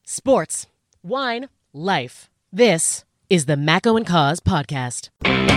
Sports, wine, life. This is the Macco and Cause podcast.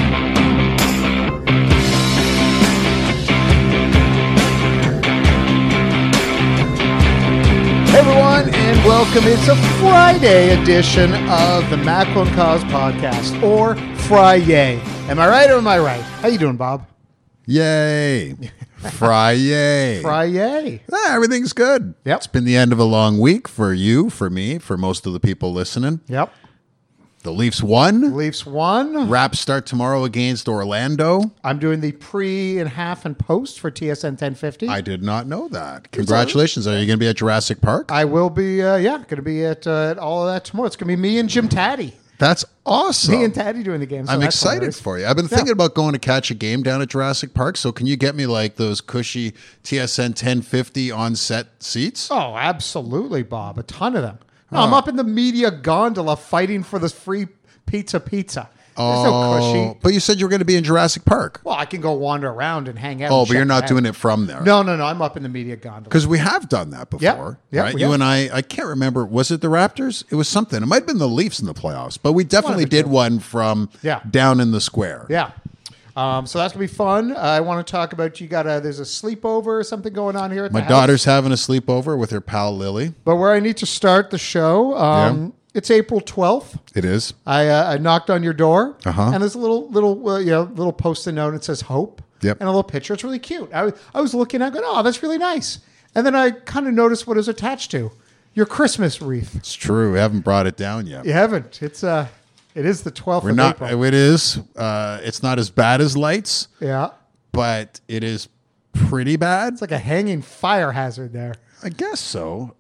Hey everyone, and welcome. It's a Friday edition of the Macco and Cause podcast, or Fry-yay. Am I right or am I right? How you doing, Bob? Yay. Fry-yay. Fry-yay. Everything's good. Yep. It's been the end of a long week for you, for me, for most of the people listening. Yep. The Leafs won. Leafs won. Raps start tomorrow against Orlando. I'm doing the pre and half and post for TSN 1050. I did not know that. Congratulations. Are you going to be at Jurassic Park? I will be, going to be at all of that tomorrow. It's going to be me and Jim Taddy. That's awesome. Me and Taddy doing the game. So I'm that's excited hilarious. for you. I've been thinking about going to catch a game down at Jurassic Park. So can you get me like those cushy TSN 1050 on set seats? Oh, absolutely, Bob. A ton of them. No, I'm up in the media gondola fighting for this free pizza. There's no cushy. But you said you were going to be in Jurassic Park. Well, I can go wander around and hang out. Oh, and but you're check not out. doing it from there. No. I'm up in the media gondola. Because we have done that before, Yeah, right? we You have. and I can't remember. Was it the Raptors? It was something. It might have been the Leafs in the playoffs, but we definitely did one from down in the square. Yeah. So that's gonna be fun. I want to talk about there's a sleepover or something going on here at My the house. daughter's having a sleepover with her pal Lily. But where I need to start the show, it's April 12th. It is. I knocked on your door, Uh-huh. and there's a little post-it note. It says "Hope," Yep. and a little picture. It's really cute. I was looking. I go, "Oh, that's really nice." And then I kind of noticed what it was attached to. Your Christmas wreath. It's true. We haven't brought it down yet. You haven't. It is the 12th We're of not. April. It is. It's not as bad as lights, Yeah. but it is pretty bad. It's like a hanging fire hazard there. I guess so.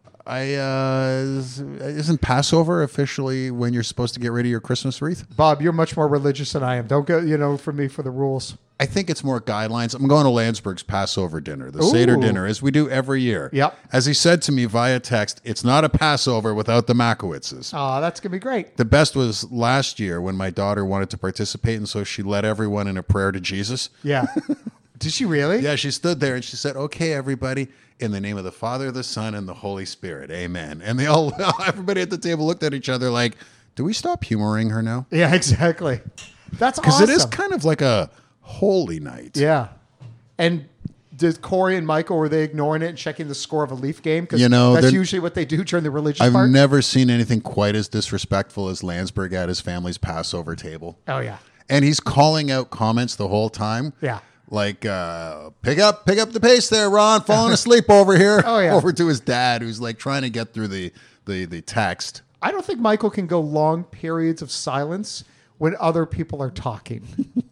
Isn't Passover officially when you're supposed to get rid of your Christmas wreath? Bob, you're much more religious than I am. Don't go, for me for the rules. I think it's more guidelines. I'm going to Landsberg's Passover dinner, the Seder Ooh. dinner, as we do every year. Yep. As he said to me via text, it's not a Passover without the Makowitzes. Oh, that's going to be great. The best was last year when my daughter wanted to participate, and so she led everyone in a prayer to Jesus. Yeah. Did she really? Yeah, she stood there and she said, "Okay, everybody, in the name of the Father, the Son, and the Holy Spirit, amen." And everybody at the table looked at each other like, do we stop humoring her now? Yeah, exactly. That's awesome. Because it is kind of like a holy night. Yeah. And did Corey and Michael, were they ignoring it and checking the score of a Leaf game? Because that's usually what they do during the religious I've part. never seen anything quite as disrespectful as Landsberg at his family's Passover table. Oh, yeah. And he's calling out comments the whole time. Yeah. Like, pick up the pace there, Ron. Falling asleep over here. Oh, yeah. Over to his dad, who's like trying to get through the text. I don't think Michael can go long periods of silence when other people are talking.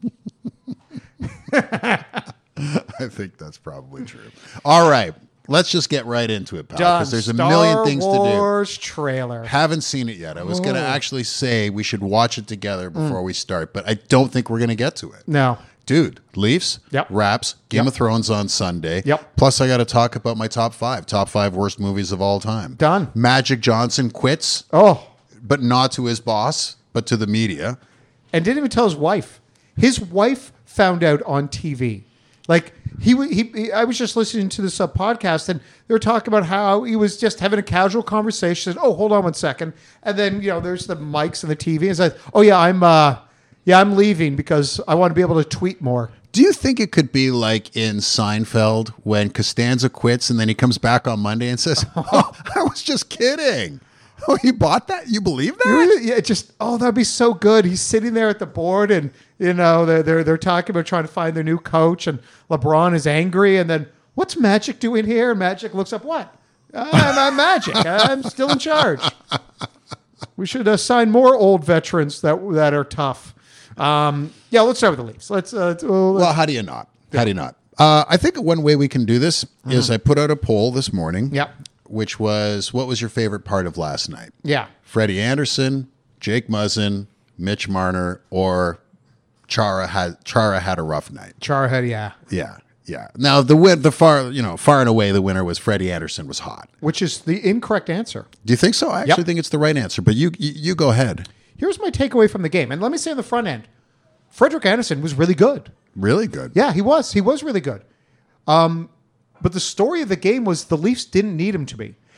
I think that's probably true. All right. Let's just get right into it, pal. Done. Because there's a million things Star to do. Wars trailer. Haven't seen it yet. I was going to actually say we should watch it together before we start, but I don't think we're going to get to it. No. Dude, Leafs, Yep. Raps, Game Yep. of Thrones on Sunday. Yep. Plus, I got to talk about my top five worst movies of all time. Done. Magic Johnson quits, Oh. but not to his boss, but to the media. And didn't even tell his wife. His wife found out on TV. Like I was just listening to this podcast, and they were talking about how he was just having a casual conversation. Said, "Oh, hold on one second," and then there's the mics and the TV, and said, "Oh yeah, I'm leaving because I want to be able to tweet more." Do you think it could be like in Seinfeld when Costanza quits and then he comes back on Monday and says, "Oh, I was just kidding." Oh, you bought that? You believe that? Yeah, that'd be so good. He's sitting there at the board, and they're talking about trying to find their new coach, and LeBron is angry, and then what's Magic doing here? And Magic looks up, what? I'm Magic. I'm still in charge. We should assign more old veterans that are tough. Let's start with the Leafs. Well, how do you not? How do you not? I think one way we can do this is I put out a poll this morning. Yep. Which was, what was your favorite part of last night? Yeah. Freddie Anderson, Jake Muzzin, Mitch Marner, or Chara had a rough night. Charhead, yeah. Yeah. Now far and away the winner was Freddie Anderson was hot. Which is the incorrect answer. Do you think so? I actually think it's the right answer, but you go ahead. Here's my takeaway from the game. And let me say on the front end, Frederik Andersen was really good. Really good. Yeah, he was. He was really good. But the story of the game was the Leafs didn't need him to be.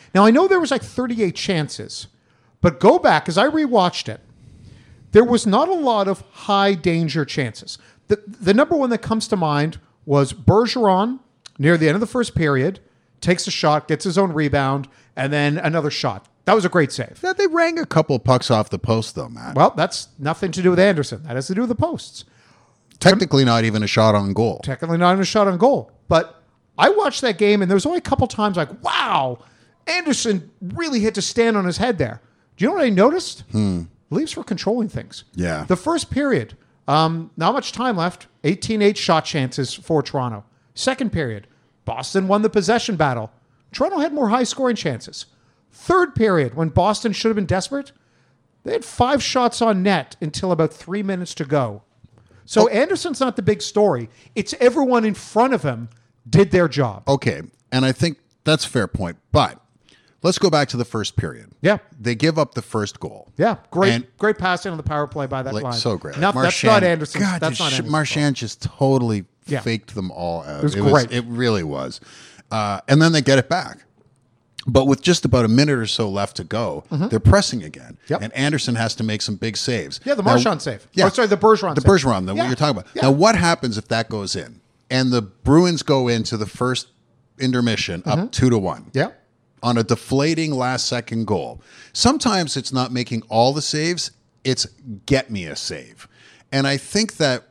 Now, I know there was like 38 chances, but go back, because I rewatched it. There was not a lot of high danger chances. The number one that comes to mind was Bergeron near the end of the first period, takes a shot, gets his own rebound, and then another shot. That was a great save. Yeah, they rang a couple pucks off the post, though, Matt. Well, that's nothing to do with Anderson. That has to do with the posts. Technically not even a shot on goal. Technically not even a shot on goal. But I watched that game, and there was only a couple times like, wow, Anderson really had to stand on his head there. Do you know what I noticed? Leafs were controlling things. Yeah. The first period, not much time left, 18-8 shot chances for Toronto. Second period, Boston won the possession battle. Toronto had more high-scoring chances. Third period, when Boston should have been desperate, they had 5 shots on net until about 3 minutes to go. So Anderson's not the big story. It's everyone in front of him did their job. Okay, and I think that's a fair point. But let's go back to the first period. Yeah. They give up the first goal. Yeah, great, And- great passing on the power play by that line. So great. No, Like that's not Anderson. God, That's not Anderson's Marchand just totally Yeah. faked them all out. It was great. It really was. And then they get it back. But with just about a minute or so left to go, they're pressing again. Yep. And Anderson has to make some big saves. Yeah, the Now- Marchand save. Yeah. Or, sorry, the Bergeron The save. Bergeron, what Yeah. you're talking about. Yeah. Now, what happens if that goes in? And the Bruins go into the first intermission up 2-1. Yeah. On a deflating last second goal. Sometimes it's not making all the saves, it's get me a save. And I think that,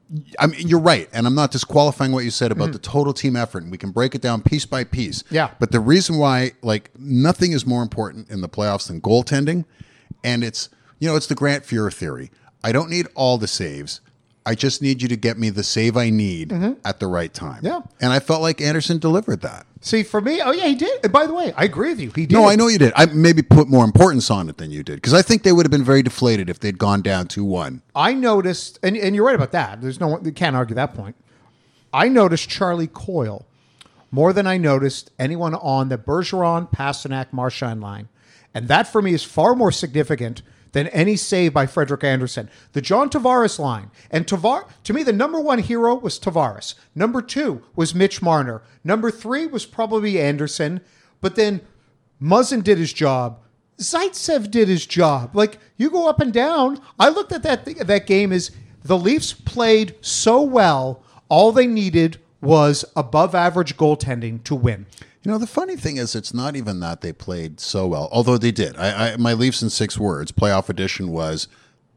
I mean, you're right. And I'm not disqualifying what you said about the total team effort. And we can break it down piece by piece. Yeah. But the reason why, like, nothing is more important in the playoffs than goaltending. And it's, it's the Grant Fuhrer theory. I don't need all the saves. I just need you to get me the save I need at the right time. Yeah. And I felt like Anderson delivered that. See, for me, oh, yeah, he did. And by the way, I agree with you. He did. No, I know you did. I maybe put more importance on it than you did because I think they would have been very deflated if they'd gone down 2-1. I noticed, and you're right about that. There's no one, you can't argue that point. I noticed Charlie Coyle more than I noticed anyone on the Bergeron, Pasternak, Marchand line. And that for me is far more significant than any save by Frederik Andersen. The John Tavares line. And to me, the number one hero was Tavares. Number 2 was Mitch Marner. Number 3 was probably Anderson. But then Muzzin did his job. Zaitsev did his job. Like, you go up and down. I looked at that game as the Leafs played so well, all they needed was above average goaltending to win. The funny thing is, it's not even that they played so well, although they did. My Leafs in 6 words, playoff edition was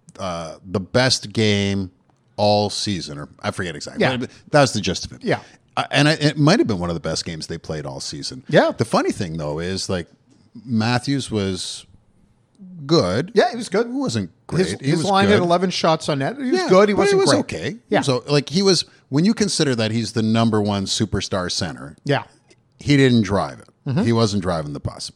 the best game all season, or I forget exactly. Yeah. That was the gist of it. Yeah. And it might have been one of the best games they played all season. Yeah. The funny thing, though, is like Matthews was good. Yeah, he was good. He wasn't great. His was line good. had 11 shots on net. He was Yeah, good. He but wasn't it was great. okay. Yeah. So, like, he was, when you consider that he's the number 1 superstar center, Yeah. he didn't drive it. He wasn't driving the bus.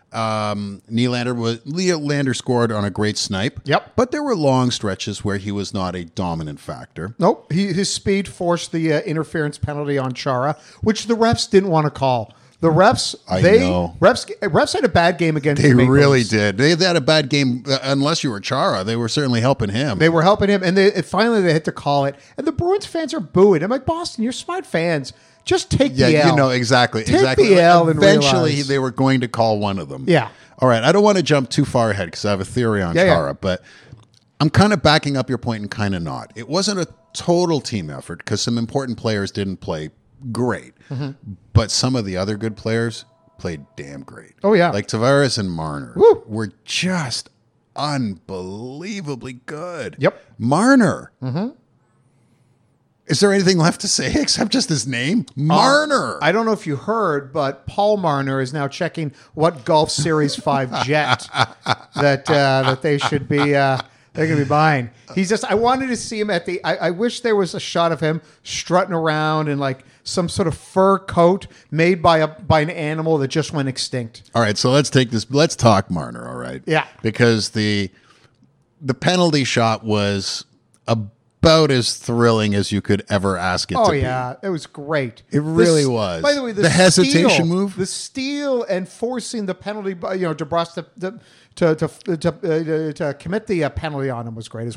Nylander scored on a great snipe. Yep. But there were long stretches where he was not a dominant factor. Nope. His speed forced the interference penalty on Chara, which the refs didn't want to call. The refs, refs had a bad game against They the Maple really Leafs. did. They had a bad game, unless you were Chara. They were certainly helping him. They were helping him, and finally they had to call it. And the Bruins fans are booing. I'm like, Boston, you're smart fans. Just take the L. Exactly. Take exactly. the L and Eventually, realize. they were going to call one of them. Yeah. All right. I don't want to jump too far ahead because I have a theory on Chara, but I'm kind of backing up your point and kind of not. It wasn't a total team effort because some important players didn't play great, but some of the other good players played damn great. Oh, yeah. Like Tavares and Marner Woo. were just unbelievably good. Yep. Marner. Is there anything left to say except just his name? Marner. I don't know if you heard, but Paul Marner is now checking what Gulf Series 5 jet that they should be they're going to be buying. He's just. I wanted to see him at the. I wish there was a shot of him strutting around in like some sort of fur coat made by an animal that just went extinct. All right, so let's take this. Let's talk Marner. All right. Yeah. Because the penalty shot was about as thrilling as you could ever ask it to Oh be. yeah, it was great. It really was. By the way, The hesitation steal, move? the steal, and forcing the penalty, DeBrus to commit the penalty on him was great as well.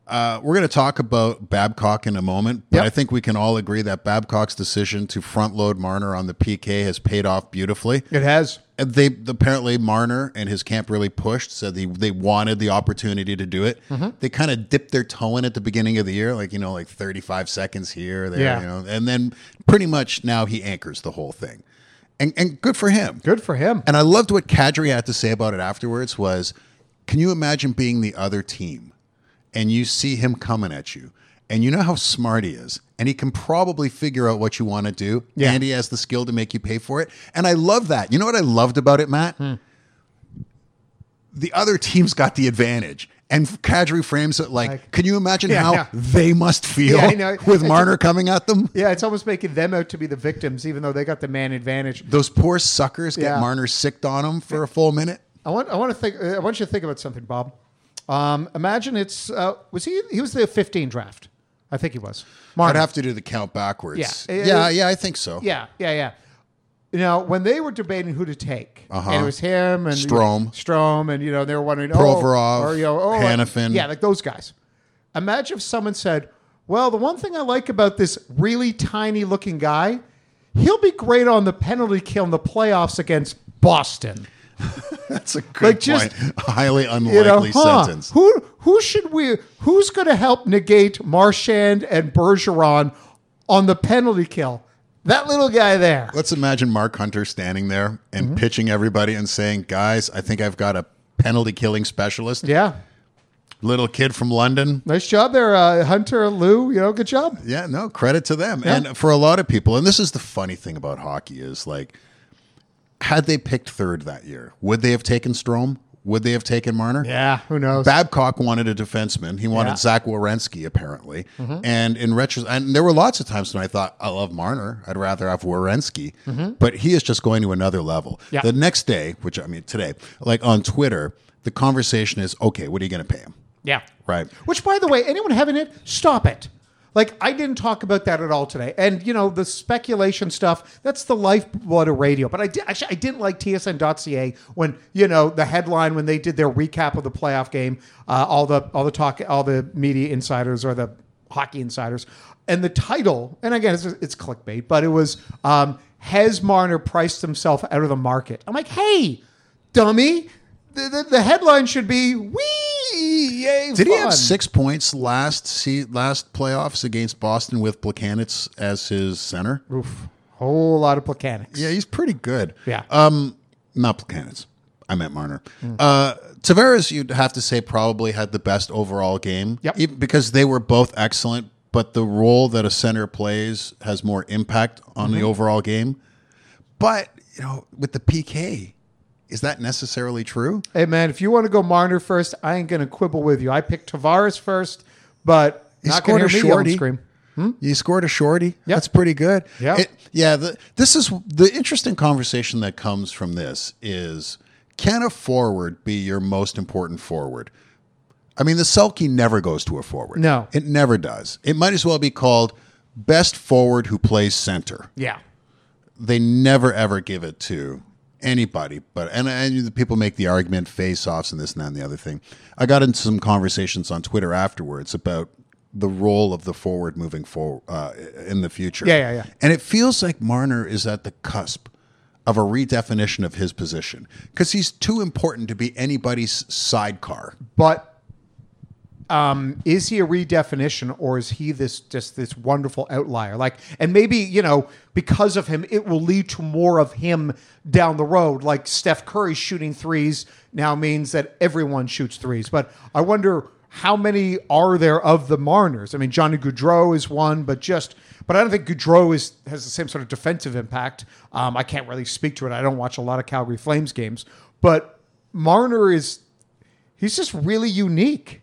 We're going to talk about Babcock in a moment, but Yep. I think we can all agree that Babcock's decision to front load Marner on the PK has paid off beautifully. It has. And they apparently Marner and his camp really pushed, said they wanted the opportunity to do it. They kind of dipped their toe in at the beginning of the year, like 35 seconds here, there, Yeah. and then pretty much now he anchors the whole thing, and good for him. Good for him. And I loved what Kadri had to say about it afterwards. Was, can you imagine being the other team, and you see him coming at you, and you know how smart he is, and he can probably figure out what you want to do, Yeah. and he has the skill to make you pay for it. And I love that. You know what I loved about it, Matt? The other team's got the advantage. And Kadri frames it like, can you imagine Yeah, how yeah. they must feel Yeah, I know. with Marner coming at them? Yeah, it's almost making them out to be the victims, even though they got the man advantage. Those poor suckers get Yeah. Marner sicked on them for a full minute. I want you to think about something, Bob. Imagine it's he was the 15 draft. I think he was. I'd Marner. have to do the count backwards. Yeah. Yeah, I think so. Yeah. You know, when they were debating who to take, and it was him and Strome. and they were wondering, Provorov, Hanifin. yeah, like those guys. Imagine if someone said, "Well, the one thing I like about this really tiny looking guy, he'll be great on the penalty kill in the playoffs against Boston." That's a good Like, just, point. A highly unlikely sentence. Who's going to help negate Marchand and Bergeron on the penalty kill? That little guy there. Let's imagine Mark Hunter standing there and pitching everybody and saying, guys, I think I've got a penalty killing specialist. Yeah. Little kid from London. Nice job there, Hunter, Lou. Good job. Yeah, no, credit to them. Yeah. And for a lot of people, and this is the funny thing about hockey is like, had they picked third that year, would they have taken Strome? Would they have taken Marner? Yeah, who knows? Babcock wanted a defenseman. He wanted Zach Werenski, apparently. And in retrospect, and there were lots of times when I thought, I love Marner. I'd rather have Werenski. But he is just going to another level. Yeah. The next day, today, like on Twitter, the conversation is, okay, what are you going to pay him? Yeah. Right. Which, by the way, anyone having it, stop it. Like, I didn't talk about that at all today. And, the speculation stuff, that's the lifeblood of radio. But I didn't like TSN.ca when, the headline, when they did their recap of the playoff game, all the media insiders or the hockey insiders. And the title, and again, it's clickbait, but it was, has Marner priced himself out of the market? I'm like, hey, dummy. The headline should be, yay, Did fun. he have 6 points last playoffs against Boston with Plekanec as his center? Oof. Whole lot of Plekanec. Yeah, he's pretty good. Yeah. Not Plekanec. I meant Marner. Tavares, you'd have to say, probably had the best overall game. Yep. Because they were both excellent, but the role that a center plays has more impact on the overall game. But, with the PK, is that necessarily true? Hey, man, if you want to go Marner first, I ain't going to quibble with you. I picked Tavares first, but He not going to scored a hear me yell and shorty. scream. You scored a shorty. Yep. That's pretty good. Yep. This is the interesting conversation that comes from this is, can a forward be your most important forward? I mean, the Selke never goes to a forward. No. It never does. It might as well be called best forward who plays center. Yeah. They never, ever give it to anybody. But and the people make the argument, face-offs and this and that and the other thing. I got into some conversations on Twitter afterwards about the role of the forward moving forward in the future. Yeah. And it feels like Marner is at the cusp of a redefinition of his position because he's too important to be anybody's sidecar. But is he a redefinition, or is he this wonderful outlier? Like, and maybe, because of him, it will lead to more of him down the road. Like Steph Curry shooting threes now means that everyone shoots threes. But I wonder how many are there of the Marners? I mean, Johnny Gaudreau is one, but I don't think Gaudreau has the same sort of defensive impact. I can't really speak to it. I don't watch a lot of Calgary Flames games, but Marner he's just really unique.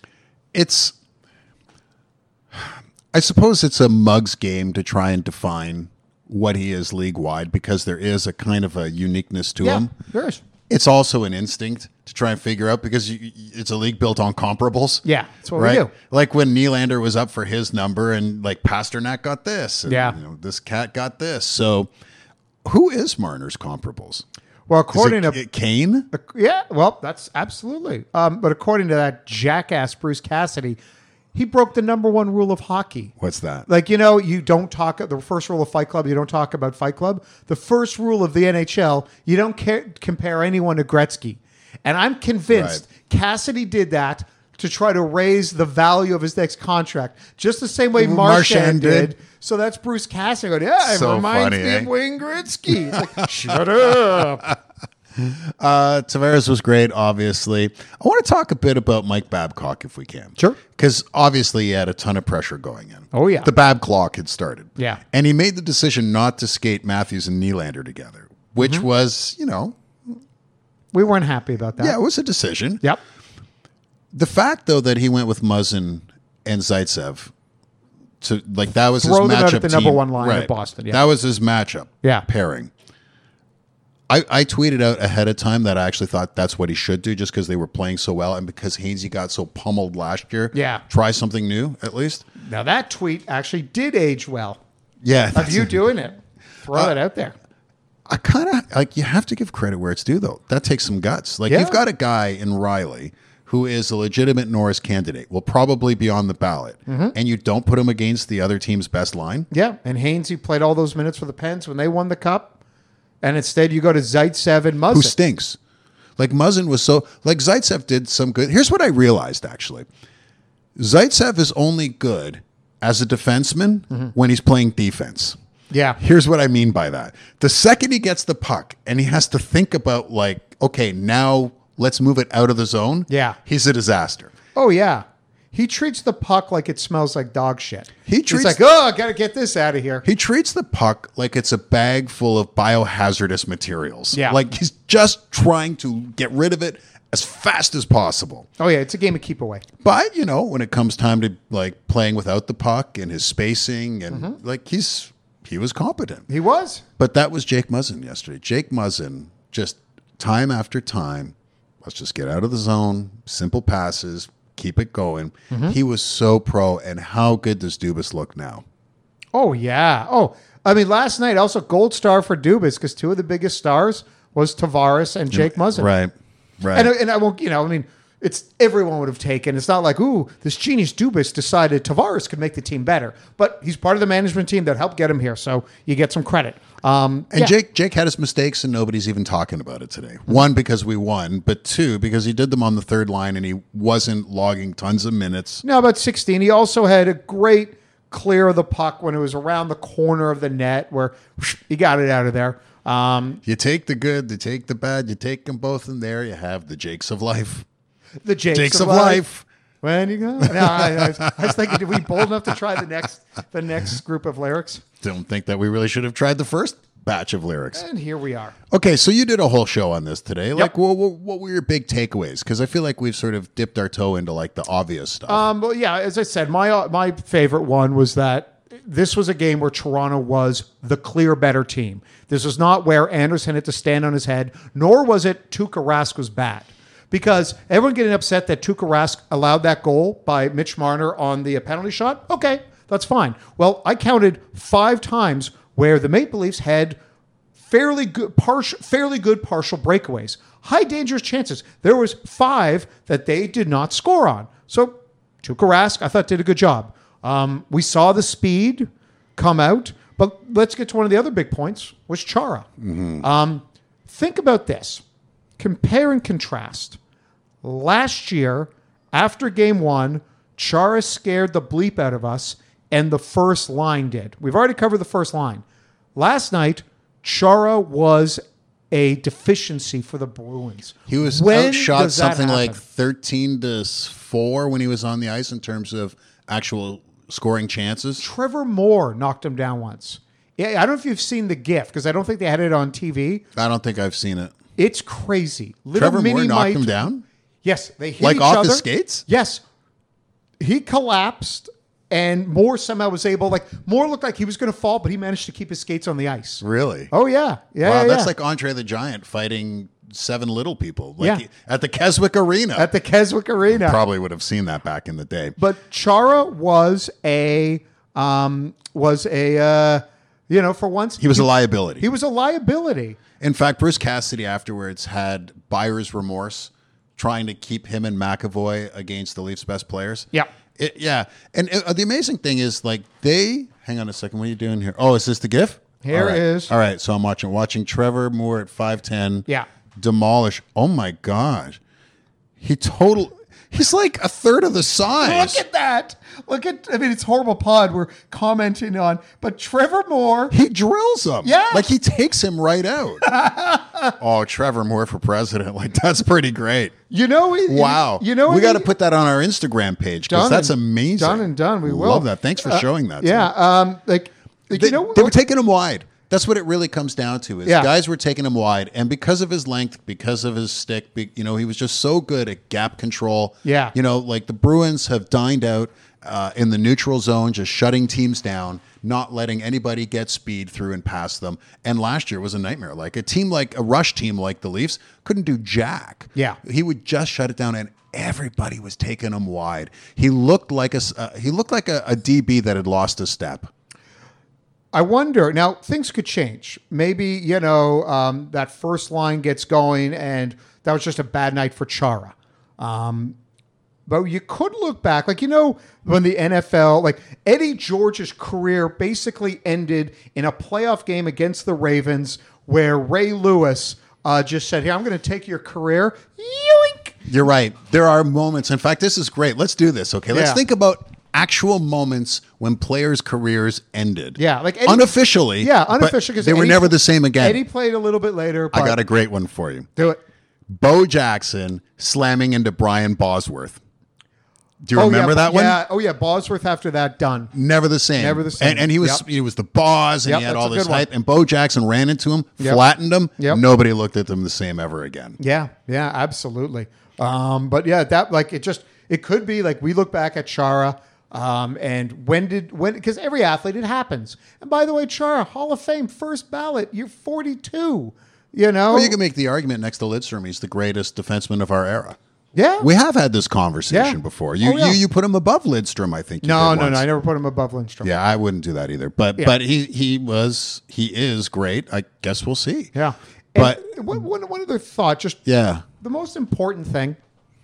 I suppose it's a mug's game to try and define what he is league-wide because there is a kind of a uniqueness to him. There is. It's also an instinct to try and figure out because it's a league built on comparables. Yeah, that's what right? we do. Like when Nylander was up for his number and like Pasternak got this. And, Yeah. this cat got this. So who is Marner's comparables? Well, according to Kane? Yeah, well, that's absolutely. But according to that jackass Bruce Cassidy, he broke the number one rule of hockey. What's that? Like, you don't talk, the first rule of Fight Club, you don't talk about Fight Club. The first rule of the NHL, you don't compare anyone to Gretzky. And I'm convinced Cassidy did that to try to raise the value of his next contract, just the same way Marchand did. So that's Bruce Cassidy going, it reminds me of Wayne Gretzky. It's like, shut up. Tavares was great, obviously. I want to talk a bit about Mike Babcock if we can. Sure. Because obviously he had a ton of pressure going in. Oh, yeah. The Bab clock had started. Yeah. And he made the decision not to skate Matthews and Nylander together, which was, we weren't happy about that. Yeah, it was a decision. Yep. The fact, though, that he went with Muzzin and Zaitsev, that was Throw his them matchup out at the team. number one line at Boston. Yeah. That was his matchup Yeah. pairing. I tweeted out ahead of time that I actually thought that's what he should do just because they were playing so well and because Hainsey got so pummeled last year. Yeah. Try something new, at least. Now, that tweet actually did age well. Yeah. Of you doing it. Throw it out there. I kind of, you have to give credit where it's due, though. That takes some guts. You've got a guy in Riley who is a legitimate Norris candidate, will probably be on the ballot, and you don't put him against the other team's best line? Yeah, and Hainsey played all those minutes for the Pens when they won the Cup. And instead, you go to Zaitsev and Muzzin. Who stinks. Muzzin was so... Zaitsev did some good... Here's what I realized, actually. Zaitsev is only good as a defenseman when he's playing defense. Yeah. Here's what I mean by that. The second he gets the puck and he has to think about, okay, now let's move it out of the zone. Yeah. He's a disaster. Oh, yeah. He treats the puck like it smells like dog shit. He's like, I got to get this out of here. He treats the puck like it's a bag full of biohazardous materials. Yeah. He's just trying to get rid of it as fast as possible. Oh, yeah. It's a game of keep away. But, when it comes time to, playing without the puck and his spacing and, he was competent. He was. But that was Jake Muzzin yesterday. Jake Muzzin, just time after time, let's just get out of the zone, simple passes, keep it going. He was so pro, and how good does Dubas look now? Oh, yeah. Oh, I mean, last night, also gold star for Dubas, because two of the biggest stars was Tavares and Jake Muzzin. Right. And I won't, it's everyone would have taken. It's not like, this genius Dubas decided Tavares could make the team better. But he's part of the management team that helped get him here, so you get some credit. Jake had his mistakes, and nobody's even talking about it today. One, because we won, but two, because he did them on the third line, and he wasn't logging tons of minutes. No, about 16. He also had a great clear of the puck when it was around the corner of the net where he got it out of there. You take the good, you take the bad, you take them both in there, you have the Jakes of life. The Jakes of life. When you go? No, I was thinking, did we bold enough to try the next group of lyrics? Don't think that we really should have tried the first batch of lyrics. And here we are. Okay, so you did a whole show on this today. Yep. What were your big takeaways? Because I feel like we've sort of dipped our toe into the obvious stuff. Well, yeah, as I said, my favorite one was that this was a game where Toronto was the clear better team. This was not where Anderson had to stand on his head, nor was it Tuukka Rask was bad. Because everyone getting upset that Tuukka Rask allowed that goal by Mitch Marner on the penalty shot, okay, that's fine. Well, I counted 5 times where the Maple Leafs had fairly good partial breakaways, high dangerous chances. There was 5 that they did not score on. So Tuukka Rask, I thought, did a good job. We saw the speed come out, but let's get to one of the other big points, was Chara. Think about this. Compare and contrast. Last year, after game 1, Chara scared the bleep out of us, and the first line did. We've already covered the first line. Last night, Chara was a deficiency for the Bruins. He was outshot something like 13-4 when he was on the ice in terms of actual scoring chances. Trevor Moore knocked him down once. Yeah, I don't know if you've seen the GIF, because I don't think they had it on TV. I don't think I've seen it. It's crazy. Trevor Moore knocked him down? Yes. They hit each off other. the skates? Yes. He collapsed, and Moore somehow was able, Moore looked like he was going to fall, but he managed to keep his skates on the ice. Really? Oh, yeah. Wow, that's yeah. like Andre the Giant fighting 7 little people. Yeah. At the Keswick Arena. At the Keswick Arena. Probably would have seen that back in the day. But Chara was for once. He was a liability. He was a liability. In fact, Bruce Cassidy afterwards had buyer's remorse trying to keep him and McAvoy against the Leafs' best players. Yeah. Yeah. And the amazing thing is, like, hang on a second. What are you doing here? Oh, is this the GIF? Here it is. All right. So I'm watching Trevor Moore at 5'10". Yeah. Demolish. Oh my God. He's like a third of the size. Look at that. It's horrible pod we're commenting on, but Trevor Moore. He drills him. Yeah. Like he takes him right out. Oh, Trevor Moore for president. Like that's pretty great. Wow. We got to put that on our Instagram page because that's amazing. Done and done. We will. Love that. Thanks for showing that. Yeah. They were taking him wide. That's what it really comes down to is guys were taking him wide. And because of his length, because of his stick, he was just so good at gap control. Yeah. Like the Bruins have dined out in the neutral zone, just shutting teams down, not letting anybody get speed through and past them. And last year was a nightmare. Like a rush team like the Leafs couldn't do jack. Yeah. He would just shut it down and everybody was taking him wide. He looked like a DB that had lost a step. I wonder, now things could change. Maybe, that first line gets going and that was just a bad night for Chara. But you could look back, when the NFL, Eddie George's career basically ended in a playoff game against the Ravens where Ray Lewis just said, "Here, I'm going to take your career." Yoink! You're right. There are moments. In fact, this is great. Let's do this, okay? Let's think about actual moments when players' careers ended. Yeah, Eddie, unofficially. Yeah, unofficially. Because they were never the same again. Eddie played a little bit later. I got a great one for you. Do it. Bo Jackson slamming into Brian Bosworth. Do you remember that one? Yeah. Oh yeah, Bosworth after that done. Never the same. Never the same. And he was the boss, and he had all this hype. And Bo Jackson ran into him, flattened him. Yep. Nobody looked at them the same ever again. Yeah, absolutely. But yeah, that it could be we look back at Chara. And because every athlete, it happens. And by the way, Chara, Hall of Fame, first ballot, you're 42, Well, you can make the argument next to Lidstrom, he's the greatest defenseman of our era. Yeah. We have had this conversation before. You put him above Lidstrom, I think. No, I never put him above Lidstrom. Yeah, I wouldn't do that either. But he is great. I guess we'll see. Yeah. But one other thought, the most important thing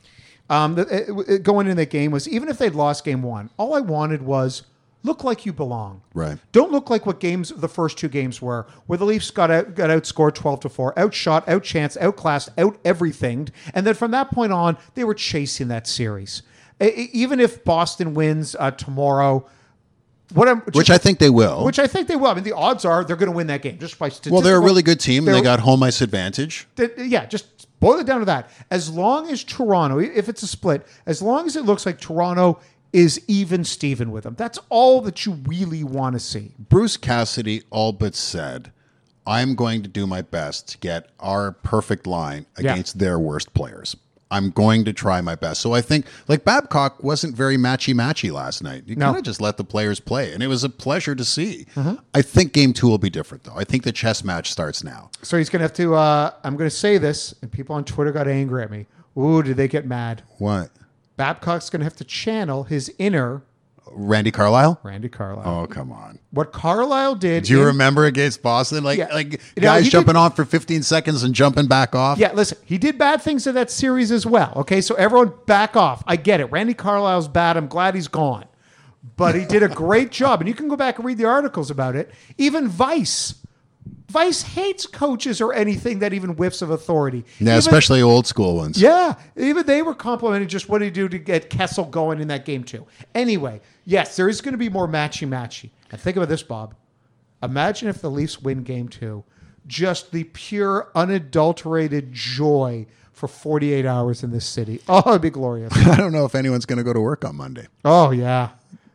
going in that game was, even if they'd lost game one, all I wanted was look like you belong. Right. Don't look like what the first two games were, where the Leafs got outscored 12-4, outshot, outchanced, outclassed, out everything, and then from that point on, they were chasing that series. Even if Boston wins tomorrow, which I think they will. I mean, the odds are they're going to win that game just by statistical. Well, they're a really good team. They got home ice advantage. Just boil it down to that. As long as Toronto, if it's a split, as long as it looks like Toronto is even Steven with them, that's all that you really want to see. Bruce Cassidy all but said, I'm going to do my best to get our perfect line against their worst players. I'm going to try my best. So I think, Babcock wasn't very matchy last night. You kind of just let the players play, and it was a pleasure to see. Mm-hmm. I think game two will be different, though. I think the chess match starts now. So he's going to have to, I'm going to say this, and people on Twitter got angry at me. Ooh, did they get mad? What? Babcock's going to have to channel his inner Randy Carlyle? Randy Carlyle. Oh, come on. What Carlyle did... Do you remember against Boston? Guys jumping on for 15 seconds and jumping back off? Yeah, listen, he did bad things in that series as well. Okay, so everyone back off. I get it. Randy Carlyle's bad. I'm glad he's gone. But he did a great job. And you can go back and read the articles about it. Even Vice hates coaches or anything that even whiffs of authority. Yeah, especially old school ones. Yeah, even they were complimenting just what did he do to get Kessel going in that game too. Anyway, yes, there is going to be more matchy. And think about this, Bob. Imagine if the Leafs win game two. Just the pure, unadulterated joy for 48 hours in this city. Oh, it'd be glorious. I don't know if anyone's going to go to work on Monday. Oh, yeah.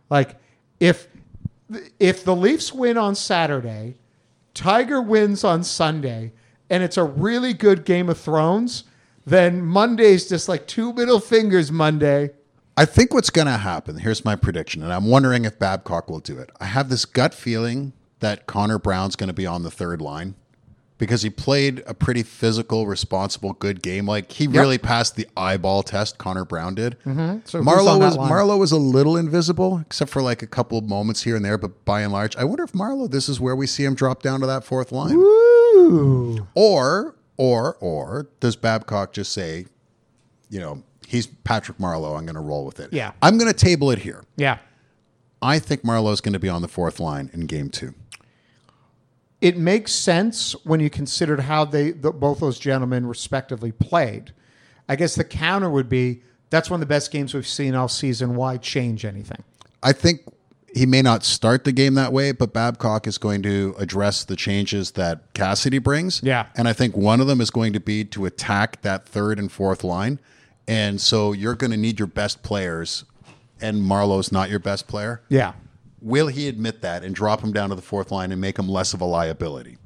If the Leafs win on Saturday... Tiger wins on Sunday, and it's a really good Game of Thrones, then Monday's just two middle fingers Monday. I think what's going to happen, here's my prediction, and I'm wondering if Babcock will do it. I have this gut feeling that Connor Brown's going to be on the third line because he played a pretty physical, responsible, good game. He really passed the eyeball test, Connor Brown did. Mm-hmm. So Marleau was a little invisible, except for a couple of moments here and there, but by and large, I wonder if Marleau, this is where we see him drop down to that fourth line. Ooh. Or does Babcock just say, he's Patrick Marleau. I'm going to roll with it. Yeah. I'm going to table it here. Yeah. I think Marleau's going to be on the fourth line in game 2. It makes sense when you considered how both those gentlemen respectively played. I guess the counter would be, that's one of the best games we've seen all season. Why change anything? I think he may not start the game that way, but Babcock is going to address the changes that Cassidy brings. Yeah. And I think one of them is going to be to attack that third and fourth line. And so you're going to need your best players, and Marleau's not your best player. Yeah. Will he admit that and drop him down to the fourth line and make him less of a liability?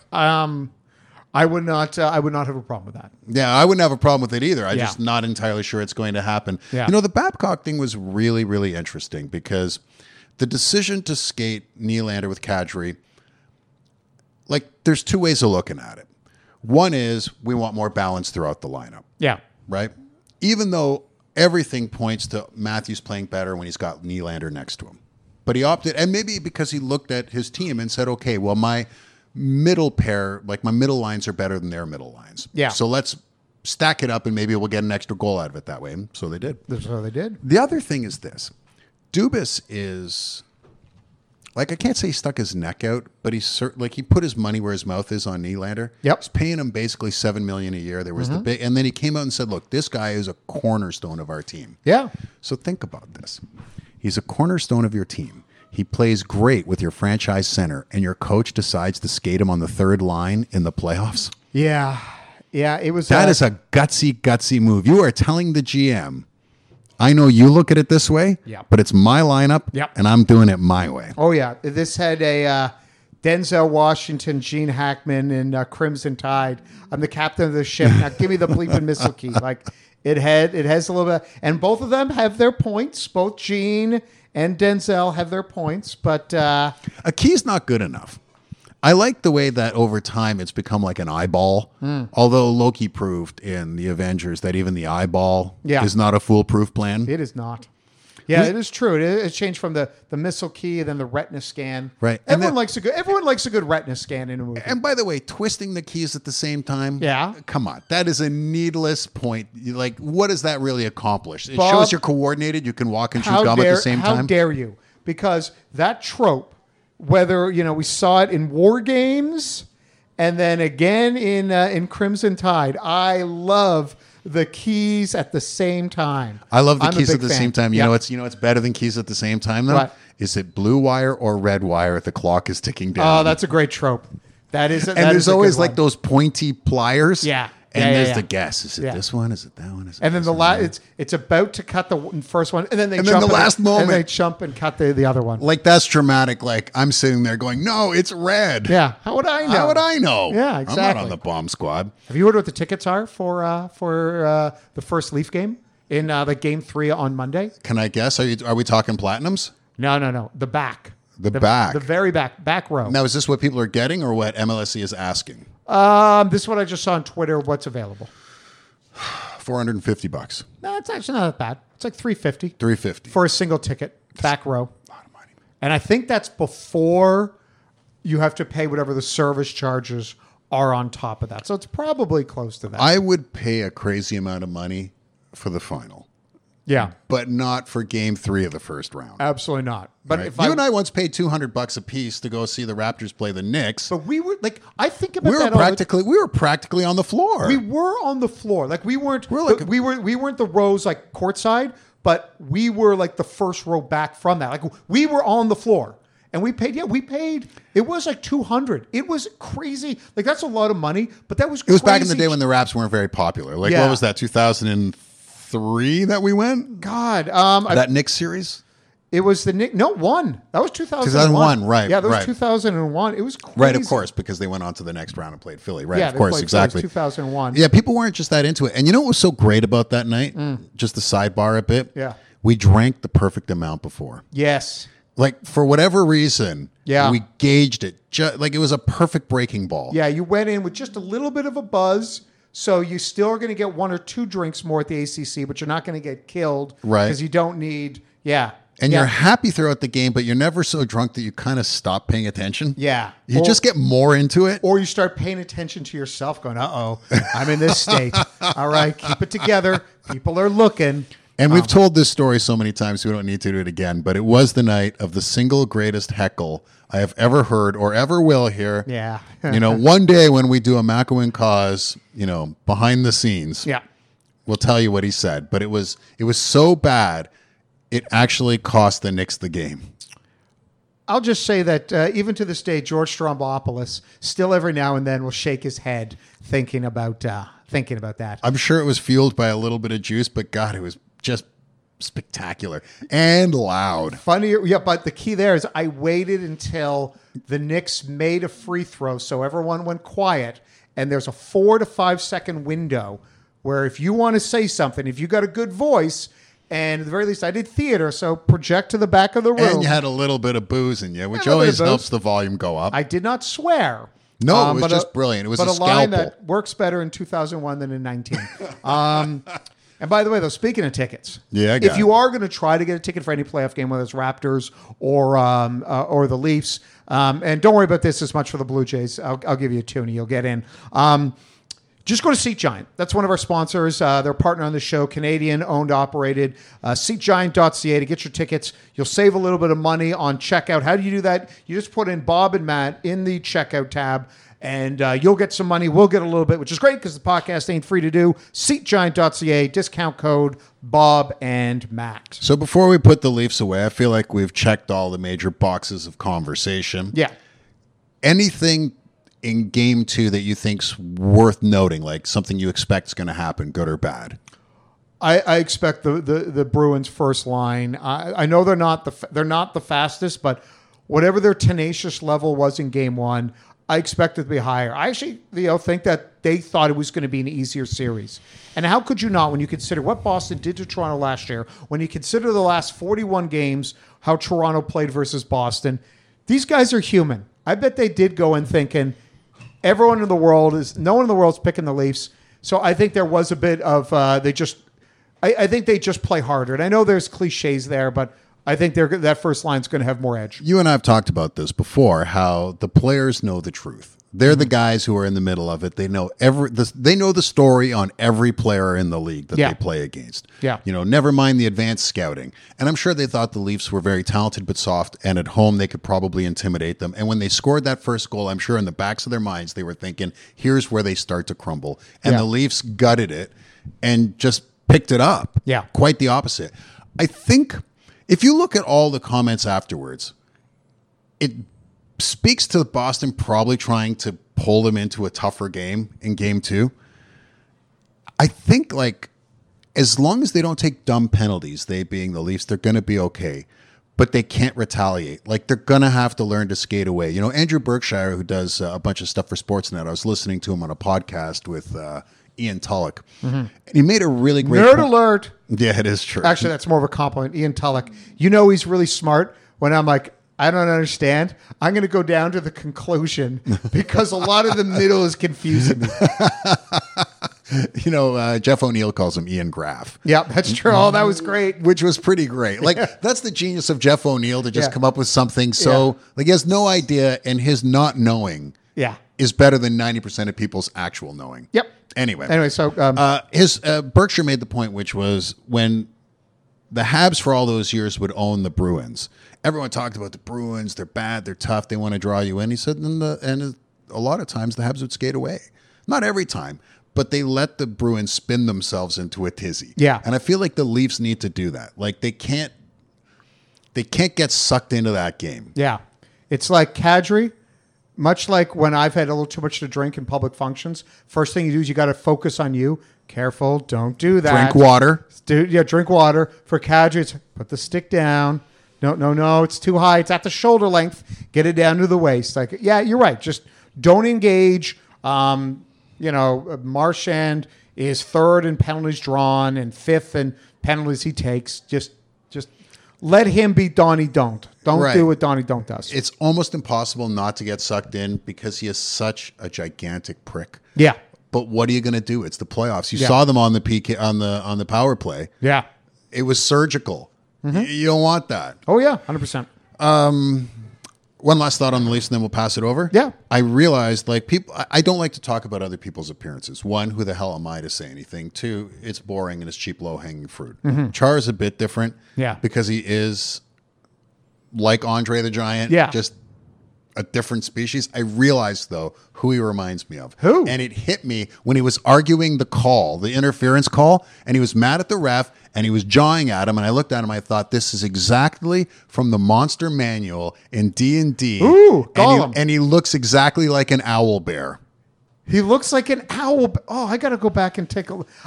I would not have a problem with that. Yeah, I wouldn't have a problem with it either. I'm just not entirely sure it's going to happen. Yeah. You know, the Babcock thing was really, really interesting because the decision to skate Nylander with Kadri, like, there's two ways of looking at it. One is we want more balance throughout the lineup. Yeah. Right? Even though everything points to Matthews playing better when he's got Nylander next to him. But he opted, and maybe because he looked at his team and said, okay, well, my middle pair, like my middle lines are better than their middle lines. Yeah. So let's stack it up and maybe we'll get an extra goal out of it that way. And so they did. So they did. The other thing is this. Dubas is, like, I can't say he stuck his neck out, but he's like, he put his money where his mouth is on Nylander. Yep. He's paying him basically $7 million a year. There was the big, and then he came out and said, look, this guy is a cornerstone of our team. Yeah. So think about this. He's a cornerstone of your team. He plays great with your franchise center, and your coach decides to skate him on the third line in the playoffs. Yeah. Yeah. It was That is a gutsy move. You are telling the GM, I know you look at it this way, Yep. but it's my lineup, Yep. and I'm doing it my way. Oh, yeah. This had a Denzel Washington, Gene Hackman, and Crimson Tide. I'm the captain of the ship. Now give me the bleeping missile key. Like, it has a little bit. And both of them have their points. Both Gene and Denzel have their points. But A key's not good enough. I like the way that over time it's become like an eyeball. Although Loki proved in the Avengers that even the eyeball is not a foolproof plan. it is not. Yeah, it is true. It's changed from the missile key and then the retina scan. Right. And Everyone likes a good retina scan in a movie. And by the way, twisting the keys at the same time. Yeah. Come on. That is a needless point. Like, what does that really accomplish? It Bob, shows you're coordinated. You can walk and chew gum at the same time. How dare you? Because that trope, whether, we saw it in War Games and then again in Crimson Tide, I love the keys at the same time. I love the I'm a keys big at the fan. same time. You Yeah. know it's better than keys at the same time though? What? Is it blue wire or red wire? The clock is ticking down. Oh, that's a great trope. That is. And there's always like those pointy pliers. Yeah. And Yeah, there's yeah. the guess. Is it Yeah. this one? Is it that one? Is it And then this the one? it's about to cut the first one, and then they And then jump the and- last moment. and they jump and cut the other one. Like, that's dramatic. Like, I'm sitting there going, no, it's red. Yeah, how would I know? How would I know? Yeah, I'm not exactly. on the bomb squad. Have you heard what the tickets are for the first Leaf game in the game 3 on Monday? Can I guess? Are we talking platinums? No. The back. The back. The very back row. Now, is this what people are getting or what MLSE is asking? This is what I just saw on Twitter. What's available? $450. No, it's actually not that bad. It's like $350 $350. for a single ticket, back row. A lot of money. And I think that's before you have to pay whatever the service charges are on top of that. So it's probably close to that. I would pay a crazy amount of money for the final, yeah, but not for game 3 of the first round. absolutely not. But Right? if You and I once paid $200 a piece to go see the Raptors play the Knicks. but we were like, I think about We that. were practically on the floor. We were on the floor. Like we weren't. We're like- we weren't the rows like courtside, but we were like the first row back from that. Like we were on the floor. And we paid. Yeah, we paid. It was like $200. It was crazy. Like that's a lot of money, but that was. It was back in the day when the Raps weren't very popular. Like, Yeah. what was that, 2003 that we went? God. That Knicks series? It was the Nick. No, one. That was 2001. 2001, right, Yeah, that was right. 2001. It was crazy. Right, of course, because they went on to the next round and played Philly. Right, Yeah, of course, Philly. exactly. It was 2001. Yeah, people weren't just that into it. And you know what was so great about that night? Just to sidebar a bit. Yeah. We drank the perfect amount before. Yes. Like, for whatever reason, Yeah. we gauged it. Like, it was a perfect breaking ball. Yeah, you went in with just a little bit of a buzz, so you still are going to get 1 or 2 drinks more at the ACC, but you're not going to get killed, Right. Because you don't need. Yeah, And you're happy throughout the game, but you're never so drunk that you kind of stop paying attention. Yeah. You just get more into it. Or you start paying attention to yourself going, uh-oh, I'm in this state. All right, keep it together. People are looking. And we've told this story so many times, we don't need to do it again. But it was the night of the single greatest heckle I have ever heard or ever will hear. Yeah. One day when we do a Mako and Cause, behind the scenes, Yeah. we'll tell you what he said. But it was so bad, it actually cost the Knicks the game. I'll just say that even to this day, George Strombopoulos still every now and then will shake his head thinking about that. I'm sure it was fueled by a little bit of juice, but God, it was just spectacular and loud. Funny, yeah, but the key there is I waited until the Knicks made a free throw so everyone went quiet, and there's a 4 to 5 second window where if you want to say something, if you got a good voice, and at the very least I did theater, so project to the back of the room. And you had a little bit of booze in you, which always helps the volume go up. I did not swear. No, it was just brilliant. It was a scalpel. line that works better in 2001 than in 19. And by the way, though, speaking of tickets, if you are going to try to get a ticket for any playoff game, whether it's Raptors or the Leafs, and don't worry about this as much for the Blue Jays, I'll give you a tune, you'll get in. Just go to SeatGiant. That's one of our sponsors. They're a partner on the show, Canadian owned, operated. SeatGiant.ca to get your tickets. You'll save a little bit of money on checkout. How do you do that? You just put in Bob and Matt in the checkout tab, and you'll get some money. We'll get a little bit, which is great because the podcast ain't free to do. SeatGiant.ca, discount code Bob and Matt. So before we put the Leafs away, I feel like we've checked all the major boxes of conversation. Yeah. Anything in game 2 that you think's worth noting, like something you expect is going to happen, good or bad? I expect the Bruins first line. I know they're not the fastest, but whatever their tenacious level was in game 1, I expect it to be higher. I actually think that they thought it was going to be an easier series. And how could you not when you consider what Boston did to Toronto last year, when you consider the last 41 games, how Toronto played versus Boston? These guys are human. I bet they did go in thinking, no one in the world is picking the Leafs. So I think there was a bit of I think they just play harder. And I know there's cliches there, but I think that first line's going to have more edge. You and I have talked about this before, how the players know the truth. They're the guys who are in the middle of it. They know they know the story on every player in the league that they play against. Yeah. Never mind the advanced scouting. And I'm sure they thought the Leafs were very talented but soft, and at home they could probably intimidate them. And when they scored that first goal, I'm sure in the backs of their minds they were thinking, here's where they start to crumble. And the Leafs gutted it and just picked it up. Yeah. Quite the opposite. I think if you look at all the comments afterwards, it speaks to Boston probably trying to pull them into a tougher game in game 2. I think, as long as they don't take dumb penalties, they being the Leafs, they're going to be okay. But they can't retaliate. They're going to have to learn to skate away. Andrew Berkshire, who does a bunch of stuff for Sportsnet, I was listening to him on a podcast with Ian Tulloch. Mm-hmm. And he made a really great Nerd alert. Yeah, it is true. Actually, that's more of a compliment. Ian Tulloch. He's really smart when I'm like, I don't understand. I'm going to go down to the conclusion because a lot of the middle is confusing me. Jeff O'Neill calls him Ian Graff. Yep, that's true. Oh, that was great. Which was pretty great. That's the genius of Jeff O'Neill to just come up with something so, he has no idea, and his not knowing is better than 90% of people's actual knowing. Yep. Anyway, so his Berkshire made the point, which was when the Habs for all those years would own the Bruins. Everyone talked about the Bruins. They're bad. They're tough. They want to draw you in. He said, and a lot of times the Habs would skate away. Not every time, but they let the Bruins spin themselves into a tizzy. Yeah. And I feel like the Leafs need to do that. They can't get sucked into that game. Yeah. It's like Kadri, much like when I've had a little too much to drink in public functions. First thing you do is you got to focus on you. Careful. Don't do that. Drink water. Drink water. For Kadri, it's put the stick down. No, it's too high. It's at the shoulder length. Get it down to the waist. You're right. Just don't engage. Marchand is 3rd in penalties drawn and 5th in penalties he takes. Just let him be Donnie Don't. Don't do what Donnie Don't does. It's almost impossible not to get sucked in because he is such a gigantic prick. Yeah. But what are you going to do? It's the playoffs. You saw them on the PK on the power play. Yeah. It was surgical. You don't want that. Oh, yeah, 100%. One last thought on the Leafs, and then we'll pass it over. Yeah. I realized, like, I don't like to talk about other people's appearances. One, who the hell am I to say anything? Two, it's boring and it's cheap, low-hanging fruit. Char is a bit different. Yeah. Because he is like Andre the Giant. Yeah. Just a different species. I realized, though, who he reminds me of. Who? And it hit me when he was arguing the interference call, and he was mad at the ref, and he was jawing at him, and I looked at him, I thought, this is exactly from the Monster Manual in D&D. Ooh, Gollum. And he looks exactly like an owl bear. He looks like an owl. Oh, I got to go back and take a look.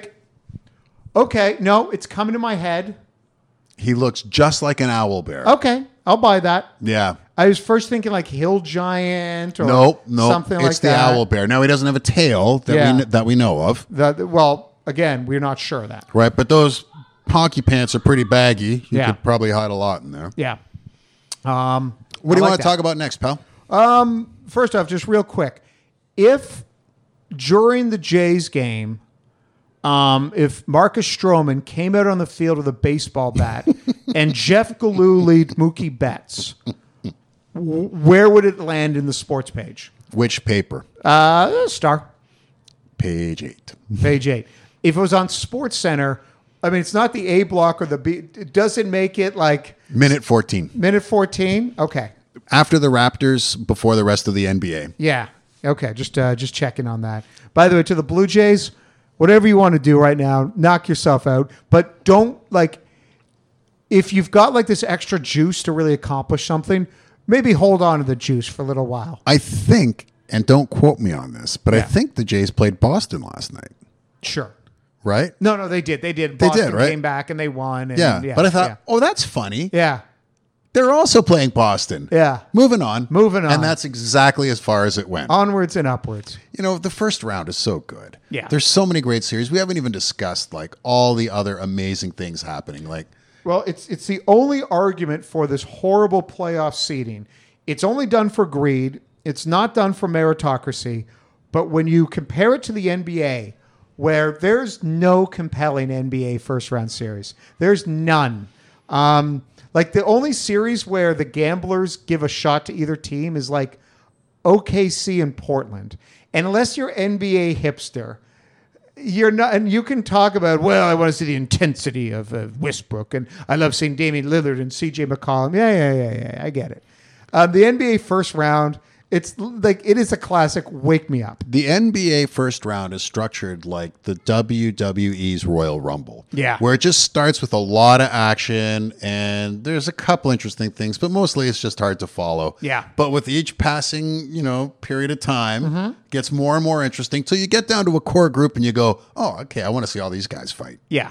Okay, no, it's coming to my head. He looks just like an owl bear. Okay, I'll buy that. Yeah. I was first thinking like Hill Giant or Nope. something like that. It's the owl bear. Now, he doesn't have a tail that we know of. Well, again, we're not sure of that. Right, but those hockey pants are pretty baggy. You Yeah. could probably hide a lot in there. Yeah. What do you want to talk about next, pal? First off, just real quick, if during the Jays game, if Marcus Stroman came out on the field with a baseball bat and Jeff Galoo lead Mookie Betts, where would it land in the sports page? Which paper? Star. Page 8. Page 8. If it was on Sports Center, I mean, it's not the A block or the B. It doesn't make it like Minute 14. minute 14. Okay. After the Raptors, before the rest of the NBA. Yeah. Okay. Just checking on that. By the way, to the Blue Jays, whatever you want to do right now, knock yourself out. But don't if you've got like this extra juice to really accomplish something, maybe hold on to the juice for a little while. I think, and don't quote me on this, but I think the Jays played Boston last night. Sure. Right? No, they did. Boston did, right? came back and they won. And, Yeah. But I thought, oh, that's funny. Yeah. They're also playing Boston. Yeah. Moving on. And that's exactly as far as it went. Onwards and upwards. You know, the first round is so good. Yeah. There's so many great series. We haven't even discussed like all the other amazing things happening. Like, well, it's the only argument for this horrible playoff seeding. It's only done for greed. It's not done for meritocracy. But when you compare it to the NBA, where there's no compelling NBA first round series, there's none. Like the only series where the gamblers give a shot to either team is like OKC and Portland. And unless you're NBA hipster, you're not, and you can talk about, well, I want to see the intensity of Westbrook, and I love seeing Damian Lillard and CJ McCollum. Yeah, I get it. The NBA first round, it's like it is a classic wake me up. the NBA first round is structured like the WWE's Royal Rumble. Yeah. Where it just starts with a lot of action and there's a couple interesting things, but mostly it's just hard to follow. Yeah. But with each passing, period of time, gets more and more interesting till you get down to a core group and you go, oh, okay, I want to see all these guys fight. Yeah.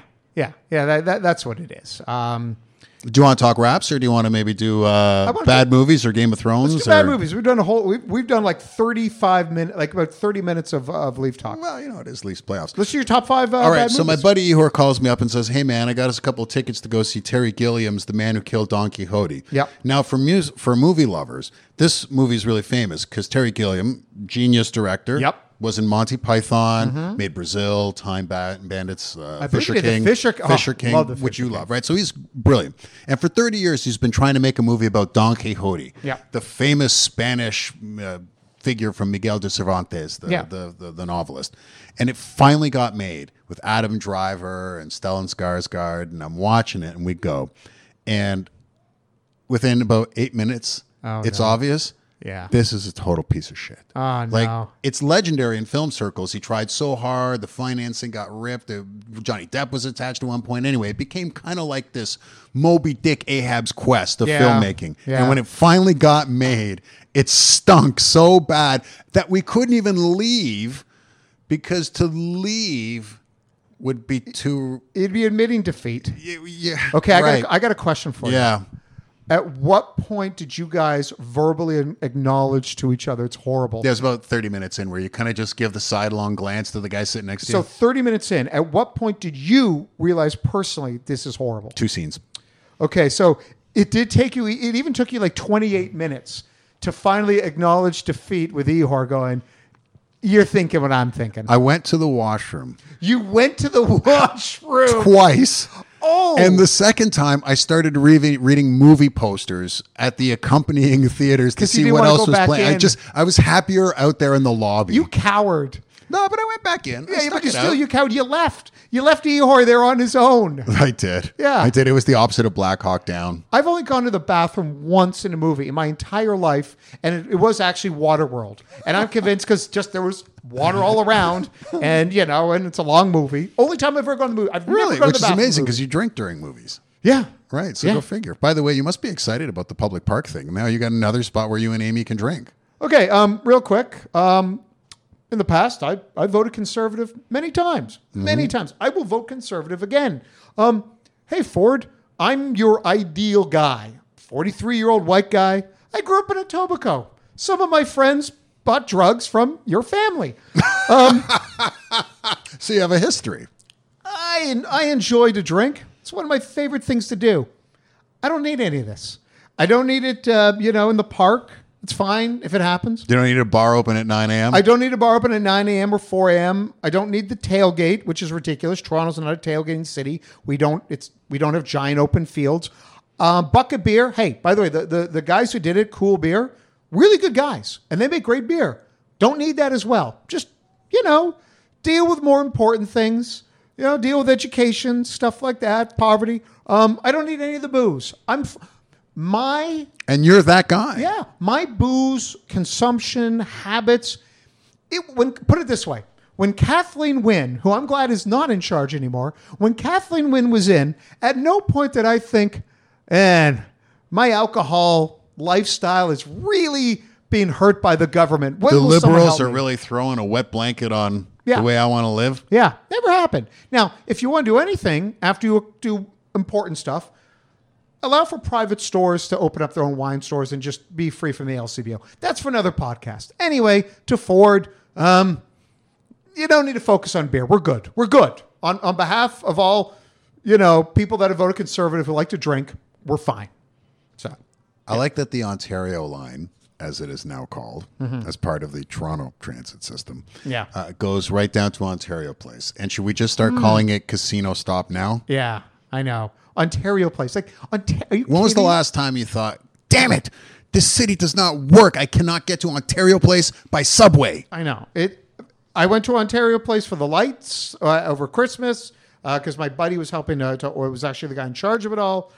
That's what it is. Do you want to talk raps or do you want to maybe do bad movies or Game of Thrones? Let's do bad movies. We've done we've done like 35 minutes, like about 30 minutes of Leaf talk. Well, it is Leafs playoffs. Let's do your top 5 all right, bad so movies. my buddy Ehor calls me up and says, hey, man, I got us a couple of tickets to go see Terry Gilliam's The Man Who Killed Don Quixote. Yep. Now, for movie lovers, this movie is really famous because Terry Gilliam, genius director, Yep. was in Monty Python, made Brazil, Time Bandits, Fisher believe he King, did the Fisher King, love the which Fisher you King. love, right? So he's brilliant. And for 30 years, he's been trying to make a movie about Don Quixote, Yep. the famous Spanish figure from Miguel de Cervantes, Yeah. the novelist. And it finally got made with Adam Driver and Stellan Skarsgård, and I'm watching it, and we go. And within about 8 minutes, it's obvious. Yeah. This is a total piece of shit. Oh, no. Like, it's legendary in film circles. He tried so hard. The financing got ripped. Johnny Depp was attached to one point. Anyway, it became kind of like this Moby Dick Ahab's quest of filmmaking. Yeah. And when it finally got made, it stunk so bad that we couldn't even leave because to leave would be too... It'd be admitting defeat. Yeah. Okay, right. I got a question for you. Yeah. At what point did you guys verbally acknowledge to each other it's horrible? There's about 30 minutes in where you kind of just give the sidelong glance to the guy sitting next to So you. 30 minutes in, at what point did you realize personally this is horrible? 2 scenes. Okay, so it did take you, it even took you like 28 minutes to finally acknowledge defeat with Ehor going, you're thinking what I'm thinking. I went to the washroom You went to the washroom. twice. Oh. And the second time, I started reading movie posters at the accompanying theaters to you see didn't what wanna else go was back playing. in. I was happier out there in the lobby. You coward. No, but I went back in. I Yeah, stuck but you it still, out. you coward. You left. You left Ehore there on his own. I did. Yeah. I did. It was the opposite of Black Hawk Down. I've only gone to the bathroom once in a movie in my entire life, and it was actually Waterworld. And I'm convinced because just there was water all around, and and it's a long movie. Only time I've ever gone to the movie. I've Really? never gone Which to is the bathroom amazing movie. because you drink during movies. Yeah. Right. So Yeah. go figure. By the way, you must be excited about the public park thing. Now you got another spot where you and Amy can drink. Okay. Real quick. In the past, I voted conservative many times. Many times. I will vote conservative again. Hey, Ford, I'm your ideal guy. 43-year-old white guy. I grew up in Etobicoke. Some of my friends bought drugs from your family. So you have a history. I enjoy to drink. It's one of my favorite things to do. I don't need any of this. I don't need it, in the park. It's fine if it happens. You don't need a bar open at 9 a.m.? I don't need a bar open at 9 a.m. or 4 a.m. I don't need the tailgate, which is ridiculous. Toronto's not a tailgating city. We don't have giant open fields. Bucket beer. Hey, by the way, the guys who did it, Cool Beer, really good guys, and they make great beer. Don't need that as well. Just deal with more important things. Deal with education, stuff like that, poverty. I don't need any of the booze. And you're that guy. Yeah, my booze consumption habits. Put it this way: when Kathleen Wynne, who I'm glad is not in charge anymore, when Kathleen Wynne was in, at no point did I think, "Man, my alcohol lifestyle is really being hurt by the government." When The will someone liberals help are me? really throwing a wet blanket on Yeah. the way I want to live. Yeah, never happened. Now, if you want to do anything after you do important stuff, allow for private stores to open up their own wine stores and just be free from the LCBO. That's for another podcast. Anyway, to Ford, you don't need to focus on beer. We're good. We're good. On behalf of all, people that have voted conservative who like to drink, we're fine. So, I like that the Ontario line, as it is now called, as part of the Toronto transit system, Yeah. goes right down to Ontario Place. And should we just start calling it Casino Stop now? yeah, I know. Ontario Place. Are you When was the kidding? last time you thought, damn it, this city does not work. I cannot get to Ontario Place by subway. I know it. I went to Ontario Place for the lights over Christmas because my buddy was helping or was actually the guy in charge of it all.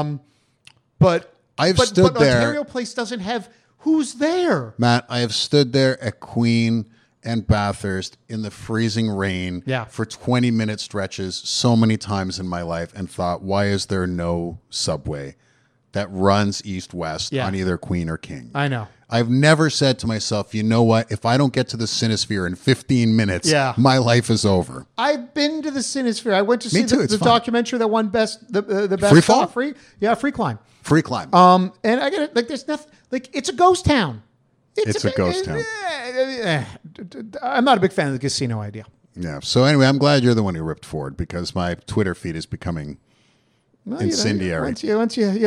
But stood there. Ontario Place doesn't have who's there. Matt, I have stood there at Queen and Bathurst in the freezing rain Yeah. for 20-minute stretches so many times in my life and thought, why is there no subway that runs east-west Yeah. on either Queen or King? I know. I've never said to myself, you know what? If I don't get to the Cinesphere in 15 minutes, Yeah. my life is over. I've been to the Cinesphere. I went to see too, it's the fun. documentary that won the best Free Fall? Free climb. Free climb. And I get it. Like there's nothing. Like it's a ghost town. It's a ghost town. I'm not a big fan of the casino idea. Yeah. So anyway, I'm glad you're the one who ripped Ford because my Twitter feed is becoming Well, incendiary. Once you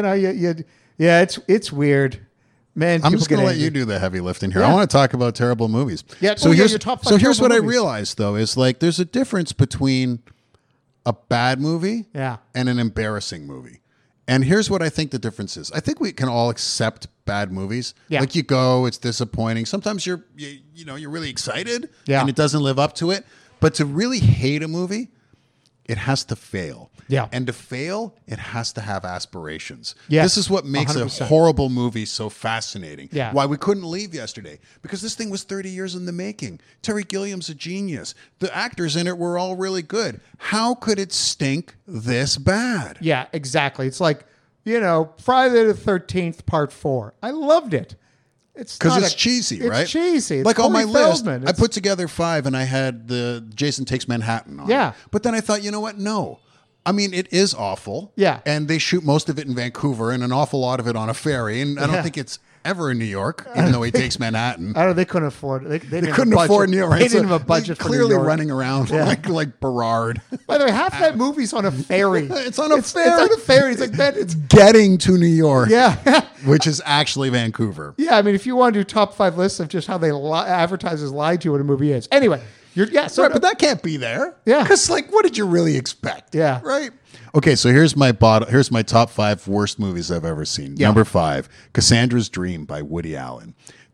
it's weird, man. I'm people just going to get let angry. you do the heavy lifting here. Yeah. I want to talk about terrible movies. Yeah, So oh, yeah, here's your top 5 so here's terrible what I movies. realized though is like there's a difference between a bad movie Yeah. and an embarrassing movie. And here's what I think the difference is. I think we can all accept bad movies. Yeah. Like you go, it's disappointing. Sometimes you're really excited Yeah. and it doesn't live up to it. But to really hate a movie, it has to fail. Yeah. And to fail, it has to have aspirations. Yes, This is what makes 100%. a horrible movie so fascinating. Yeah. Why we couldn't leave yesterday. Because this thing was 30 years in the making. Terry Gilliam's a genius. The actors in it were all really good. How could it stink this bad? Yeah, exactly. It's like Friday the 13th Part 4. I loved it. It's Because not it's cheesy, right? It's cheesy. It's like on my Corey list, Feldman. I put together 5 and I had the Jason Takes Manhattan on. Yeah. it. But then I thought, you know what? No. I mean, it is awful. Yeah. And they shoot most of it in Vancouver and an awful lot of it on a ferry. And I don't Yeah. think it's ever in New York, even though he takes Manhattan. I don't. They couldn't afford. They didn't Couldn't have a afford budget. New York. Right? They didn't So have a budget they're for New clearly York. running around like Berard. By the way, half that movie's on a ferry. It's on a ferry. It's on a ferry. It's like that. It's Getting to New York. yeah. Which is actually Vancouver. Yeah, I mean, if you want to do top 5 lists of just how they advertisers lied to you what a movie is. Anyway, so Right, but that can't be there. Yeah. Because, what did you really expect? Yeah. Right? Okay, so here's my top 5 worst movies I've ever seen. Yeah. Number 5, Cassandra's Dream by Woody Allen.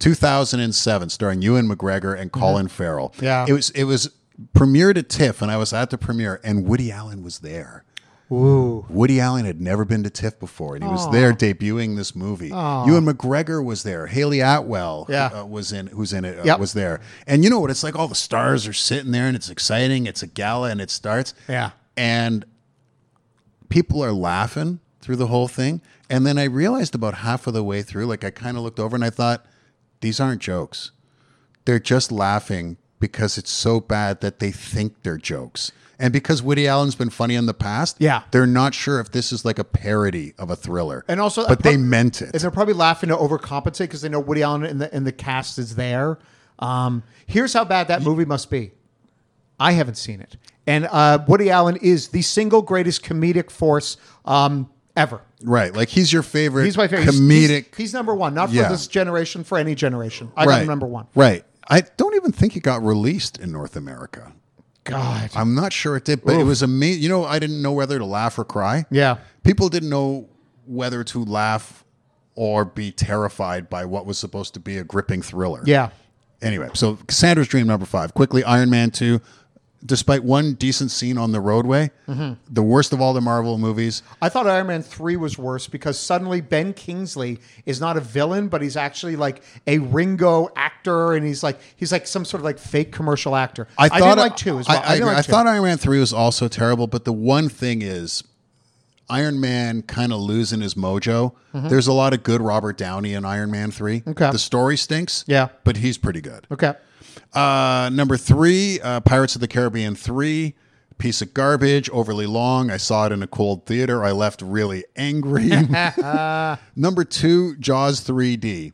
2007, starring Ewan McGregor and Colin Farrell. Yeah. It was premiered at TIFF, and I was at the premiere, and Woody Allen was there. Ooh. Woody Allen had never been to TIFF before, and he was there debuting this movie. Ewan McGregor was there. Haley Atwell who's in it, was there. And you know what? It's like all the stars are sitting there, and it's exciting. It's a gala, and it starts. Yeah. And people are laughing through the whole thing. And then I realized about half of the way through, like I kind of looked over and I thought, these aren't jokes. They're just laughing because it's so bad that they think they're jokes. And because Woody Allen's been funny in the past, they're not sure if this is like a parody of a thriller. And also, but they meant it. And they're probably laughing to overcompensate because they know Woody Allen and the cast is there. Here's how bad that movie must be. I haven't seen it. And Woody Allen is the single greatest comedic force ever. Right. Like he's your favorite He's my favorite. comedic. He's number one. Not for this generation, for any generation. I got him number one. Right. I don't even think it got released in North America. God. I'm not sure it did, but it was amazing. You know, I didn't know whether to laugh or cry. Yeah. People didn't know whether to laugh or be terrified by what was supposed to be a gripping thriller. Yeah. Anyway, so Cassandra's Dream, number 5. Quickly, Iron Man 2. Despite one decent scene on the roadway, the worst of all the Marvel movies. I thought Iron Man 3 was worse because suddenly Ben Kingsley is not a villain, but he's actually like a Ringo actor, and he's like some sort of like fake commercial actor. I didn't like 2 as well. I thought Iron Man 3 was also terrible, but the one thing is Iron Man kind of losing his mojo. There's a lot of good Robert Downey in Iron Man 3. Okay. The story stinks, but he's pretty good. Okay. Number 3, Pirates of the Caribbean 3, piece of garbage, overly long. I saw it in a cold theater. I left really angry. Number 2, Jaws 3D.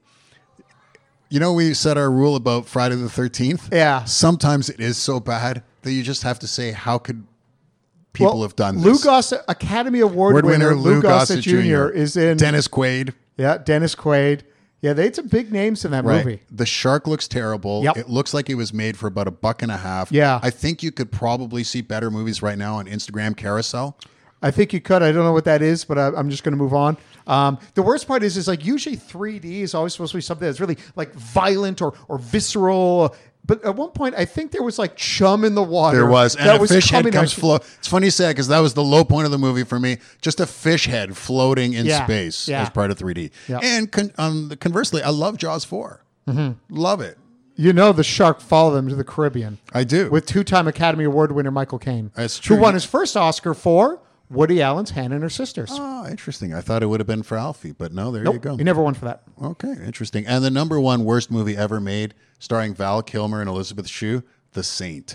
You know, we set our rule about Friday the 13th. Yeah. Sometimes it is so bad that you just have to say, how could people have done this? Lou Gossett, Academy Award winner Lou Gossett Jr. is in. Dennis Quaid. Yeah, Dennis Quaid. Yeah, they had some big names in that movie. The shark looks terrible. Yep. It looks like it was made for about $1.50. Yeah. I think you could probably see better movies right now on Instagram Carousel. I think you could. I don't know what that is, but I'm just going to move on. The worst part is like usually 3D is always supposed to be something that's really like violent or visceral. But at one point, I think there was like chum in the water. There was. And a fish head comes float. It's funny you say because that was the low point of the movie for me. Just a fish head floating in space as part of 3D. Yeah. And conversely, I love Jaws 4. Love it. You know the shark followed them to the Caribbean. I do. With 2-time Academy Award winner Michael Caine. That's true. Who won his first Oscar for Woody Allen's Hannah and Her Sisters. Oh, interesting. I thought it would have been for Alfie, but no, there you go. He never won for that. Okay, interesting. And the number 1 worst movie ever made, starring Val Kilmer and Elizabeth Shue, The Saint.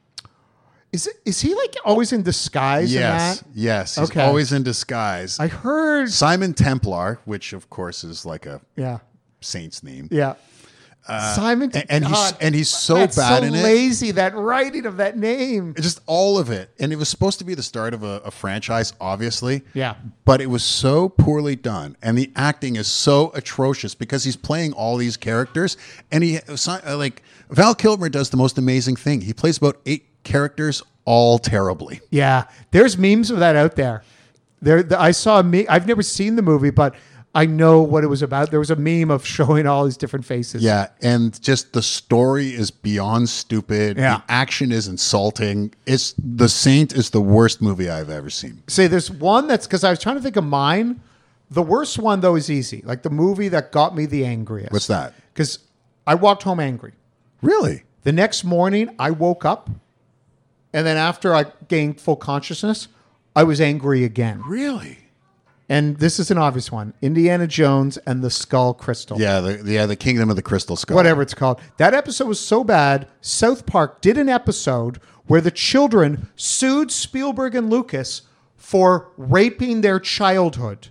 Is he like always in disguise? Yes, yes. He's always in disguise. I heard Simon Templar, which of course is like a saint's name. Yeah. Simon, and he's so bad so in it. Lazy, that writing of that name, just all of it. And it was supposed to be the start of a franchise, obviously. Yeah, but it was so poorly done, and the acting is so atrocious because he's playing all these characters, and he like Val Kilmer does the most amazing thing. He plays about 8 characters, all terribly. Yeah, there's memes of that out there. I saw a meme. I've never seen the movie, but I know what it was about. There was a meme of showing all these different faces. Yeah, and just the story is beyond stupid. Yeah. The action is insulting. The Saint is the worst movie I've ever seen. See, there's one that's, because I was trying to think of mine. The worst one, though, is easy. Like the movie that got me the angriest. What's that? Because I walked home angry. Really? The next morning, I woke up, and then after I gained full consciousness, I was angry again. Really? And this is an obvious one. Indiana Jones and the Skull Crystal. Yeah, the Kingdom of the Crystal Skull. Whatever it's called. That episode was so bad, South Park did an episode where the children sued Spielberg and Lucas for raping their childhood.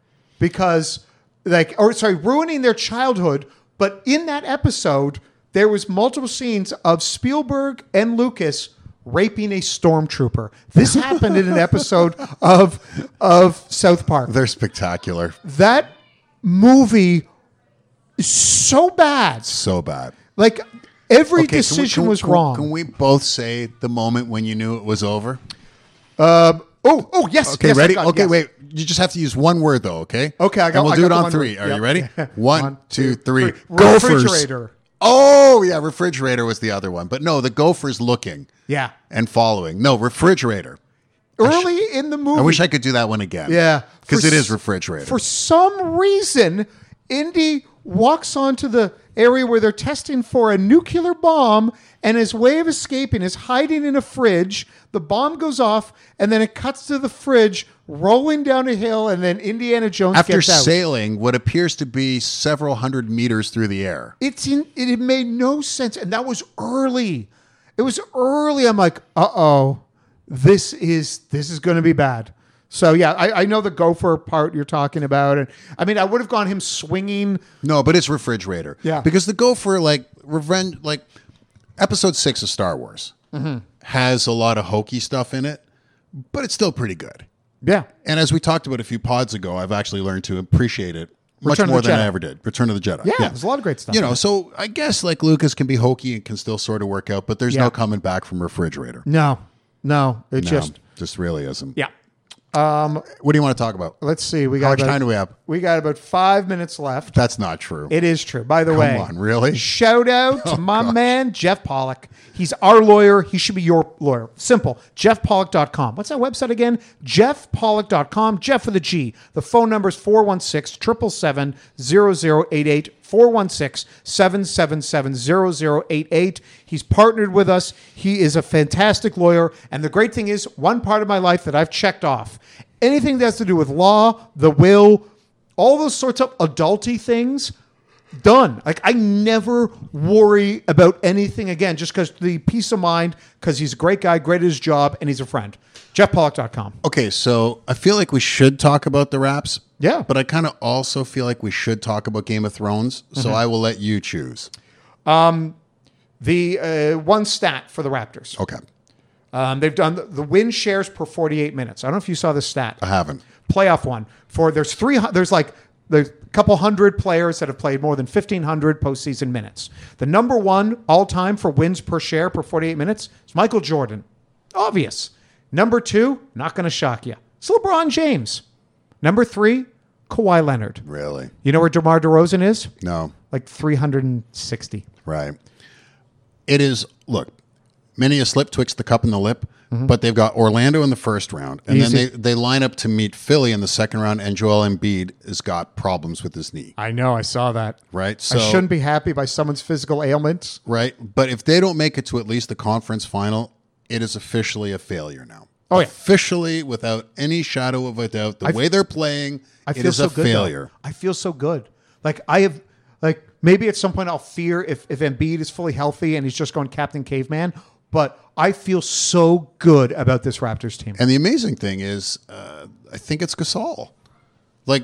Ruining their childhood. But in that episode, there was multiple scenes of Spielberg and Lucas raping a stormtrooper. This happened in an episode of South Park. They're spectacular. That movie is so bad. So bad. Like every decision was wrong. Can we both say the moment when you knew it was over? Oh, yes. Okay, yes, ready? I got it, Okay, yes. wait. You just have to use one word, though, okay? Okay, I got And we'll I do got it the on one three. word. Are Yep. you ready? Yeah. One, two, three. Refrigerator. Oh, yeah, refrigerator was the other one. But no, the Gophers looking Yeah. and following. No, refrigerator. Early in the movie. I wish I could do that one again. Yeah. Because For it is s- refrigerator. For some reason, Indy walks onto the area where they're testing for a nuclear bomb, and his way of escaping is hiding in a fridge. The bomb goes off, and then it cuts to the fridge rolling down a hill, and then Indiana Jones After gets out. sailing what appears to be several hundred meters through the air. It made no sense, and that was early. It was early. I'm like, this is going to be bad. So yeah, I know the gopher part you're talking about, and I mean I would have gone him swinging. No, but it's refrigerator. Yeah. Because the Gopher, episode 6 of Star Wars has a lot of hokey stuff in it, but it's still pretty good. Yeah, And as we talked about a few pods ago, I've actually learned to appreciate it much Return of more the than Jedi. I ever did. Return of the Jedi. yeah, there's a lot of great stuff. You know, so I guess like Lucas can be hokey and can still sort of work out, but there's Yeah. no coming back from refrigerator. no, it No, just really isn't. yeah. What do you want to talk about? Let's see. How much time do we have? We got about 5 minutes left. That's not true. It is true. By the way, on, really? Shout out to my man, Jeff Pollock. He's our lawyer. He should be your lawyer. Simple. JeffPollock.com. What's that website again? JeffPollock.com. Jeff with a G. The phone number is 416-777-0088. 416-777-0088. He's partnered with us. He is a fantastic lawyer. And the great thing is, one part of my life that I've checked off, anything that has to do with law, the will, all those sorts of adulty things, done. Like I never worry about anything again, just because the peace of mind, because he's a great guy, great at his job, and he's a friend. JeffPollock.com. Okay, so I feel like we should talk about the Raps. Yeah. But I kind of also feel like we should talk about Game of Thrones. So I will let you choose. The one stat for the Raptors. Okay. They've done the win shares per 48 minutes. I don't know if you saw this stat. I haven't. Playoff one. There's a couple hundred players that have played more than 1,500 postseason minutes. The number one all time for wins per share per 48 minutes is Michael Jordan. Obvious. Number two, not going to shock you, it's LeBron James. Number three, Kawhi Leonard. Really? You know where DeMar DeRozan is? No. Like 360. Right. It is, look, many a slip twixt the cup and the lip, but they've got Orlando in the first round, and Easy. then they line up to meet Philly in the second round, and Joel Embiid has got problems with his knee, I know. I saw that. right? So, I shouldn't be happy by someone's physical ailments. right? But if they don't make it to at least the conference final, it is officially a failure now. Oh, yeah. Officially, without any shadow of a doubt, the way they're playing, I it feel is so a good. failure. Though. I feel so good. Like I have, like maybe at some point I'll fear if Embiid is fully healthy and he's just going Captain Caveman. But I feel so good about this Raptors team. And the amazing thing is, I think it's Gasol. Like,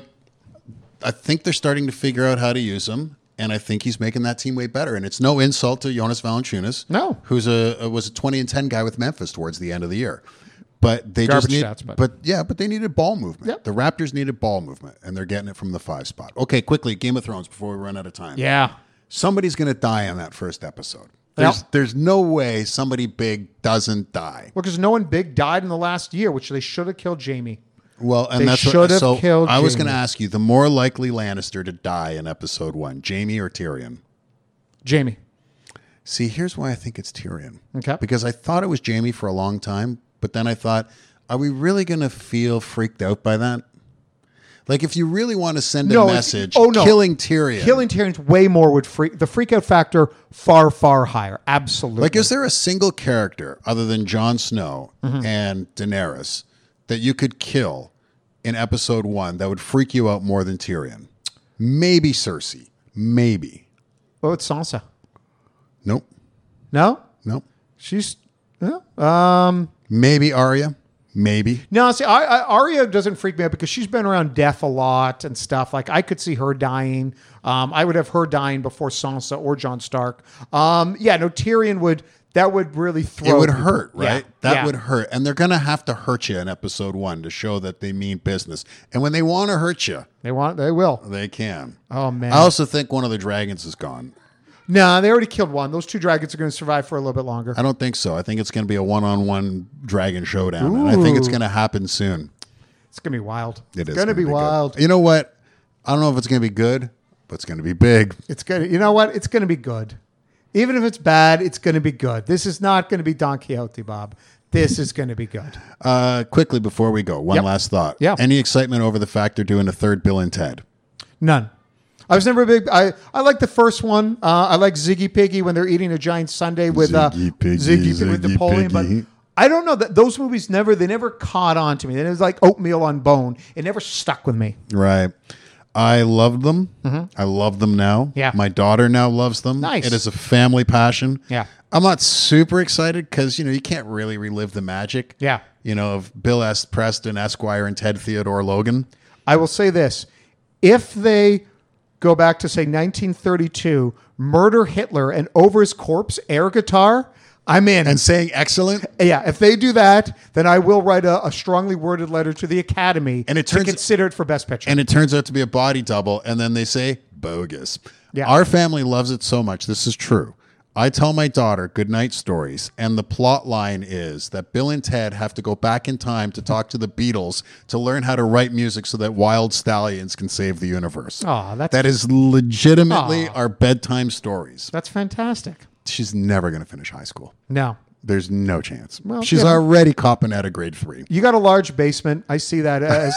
I think they're starting to figure out how to use him, and I think he's making that team way better. And it's no insult to Jonas Valanciunas, No. who's was a 20-10 guy with Memphis towards the end of the year. But they Garbage just need, stats, but they needed ball movement. Yep. The Raptors needed ball movement, and they're getting it from the 5 spot. Okay, quickly, Game of Thrones before we run out of time. Yeah. Somebody's going to die on that first episode. Yep. There's no way somebody big doesn't die. Well, because no one big died in the last year, which they should have killed Jamie. Well, and They that's should what. have So killed I was Jaime. going to ask you: the more likely Lannister to die in episode 1, Jaime or Tyrion? Jamie. See, here's why I think it's Tyrion. Okay. Because I thought it was Jaime for a long time, but then I thought, are we really going to feel freaked out by that? Like, if you really want to send a No, it's- message, oh, no. killing Tyrion. Killing Tyrion's way more would the freak out factor far, far higher. Absolutely. Like, is there a single character other than Jon Snow Mm-hmm. and Daenerys that you could kill in episode 1 that would freak you out more than Tyrion? Maybe Cersei. Maybe. What about Sansa? Nope. No? Nope. She's... No? Maybe Arya. Maybe. No, see, Arya doesn't freak me out because she's been around death a lot and stuff. Like, I could see her dying. I would have her dying before Sansa or Jon Stark. Tyrion would... That would really throw... It would people. hurt, right? Yeah. That Yeah. would hurt. And they're going to have to hurt you in episode 1 to show that they mean business. And when they want to hurt you, They will. they can. Oh, man. I also think one of the dragons is gone. No, they already killed one. Those two dragons are going to survive for a little bit longer. I don't think so. I think it's going to be a one-on-one dragon showdown, and I think it's going to happen soon. It's going to be wild. It is going to be wild. Good. You know what? I don't know if it's going to be good, but it's going to be big. It's going to. You know what? It's going to be good. Even if it's bad, it's going to be good. This is not going to be Don Quixote, Bob. This is going to be good. Quickly before we go, one last thought. Yeah. Any excitement over the fact they're doing a third Bill and Ted? None. I was never a big. I like the first one. I like Ziggy Piggy when they're eating a giant sundae with Ziggy Piggy, Ziggy with Napoleon. Piggy. But I don't know that those movies never caught on to me. It was like oatmeal on bone. It never stuck with me. Right. I loved them. I love them now. Yeah. My daughter now loves them. Nice. It is a family passion. Yeah. I'm not super excited because, you can't really relive the magic. Yeah. Of Bill S. Preston, Esquire, and Ted Theodore Logan. I will say this: if they go back to say 1932, murder Hitler, and over his corpse air guitar, I'm in. And saying excellent. Yeah, if they do that, then I will write a strongly worded letter to the Academy And it to turns- consider it for Best Picture. And it turns out to be a body double. And then they say bogus. Yeah. Our family loves it so much. This is true. I tell my daughter goodnight stories, and the plot line is that Bill and Ted have to go back in time to talk to the Beatles to learn how to write music so that wild stallions can save the universe. Aw, That is legitimately Aw. our bedtime stories. That's fantastic. She's never going to finish high school. No. There's no chance. Well, She's already copping out of grade 3. You got a large basement. I see that as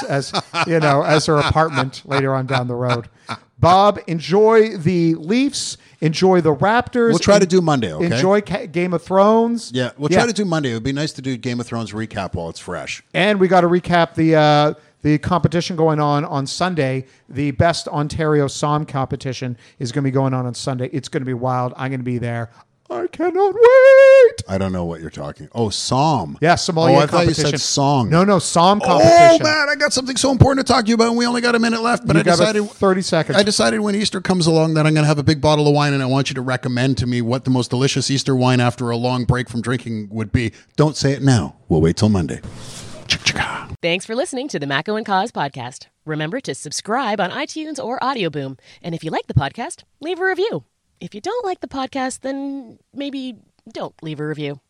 as her apartment later on down the road. Bob, enjoy the Leafs. Enjoy the Raptors. We'll try to do Monday, okay? Enjoy Game of Thrones. Yeah, we'll try to do Monday. It would be nice to do Game of Thrones recap while it's fresh. And we got to recap the competition going on Sunday. The Best Ontario Psalm competition is going to be going on Sunday. It's going to be wild. I'm going to be there. I cannot wait. I don't know what you're talking. Oh, Psalm. Yeah, sommelier I thought you competition. said song. No, Psalm Oh, competition. man, I got something so important to talk to you about, and we only got a minute left. But You I got about decided 30 seconds. I decided when Easter comes along that I'm going to have a big bottle of wine, and I want you to recommend to me what the most delicious Easter wine after a long break from drinking would be. Don't say it now. We'll wait till Monday. Chicka-chicka. Thanks for listening to the Macco and Cause podcast. Remember to subscribe on iTunes or Audio Boom. And if you like the podcast, leave a review. If you don't like the podcast, then maybe don't leave a review.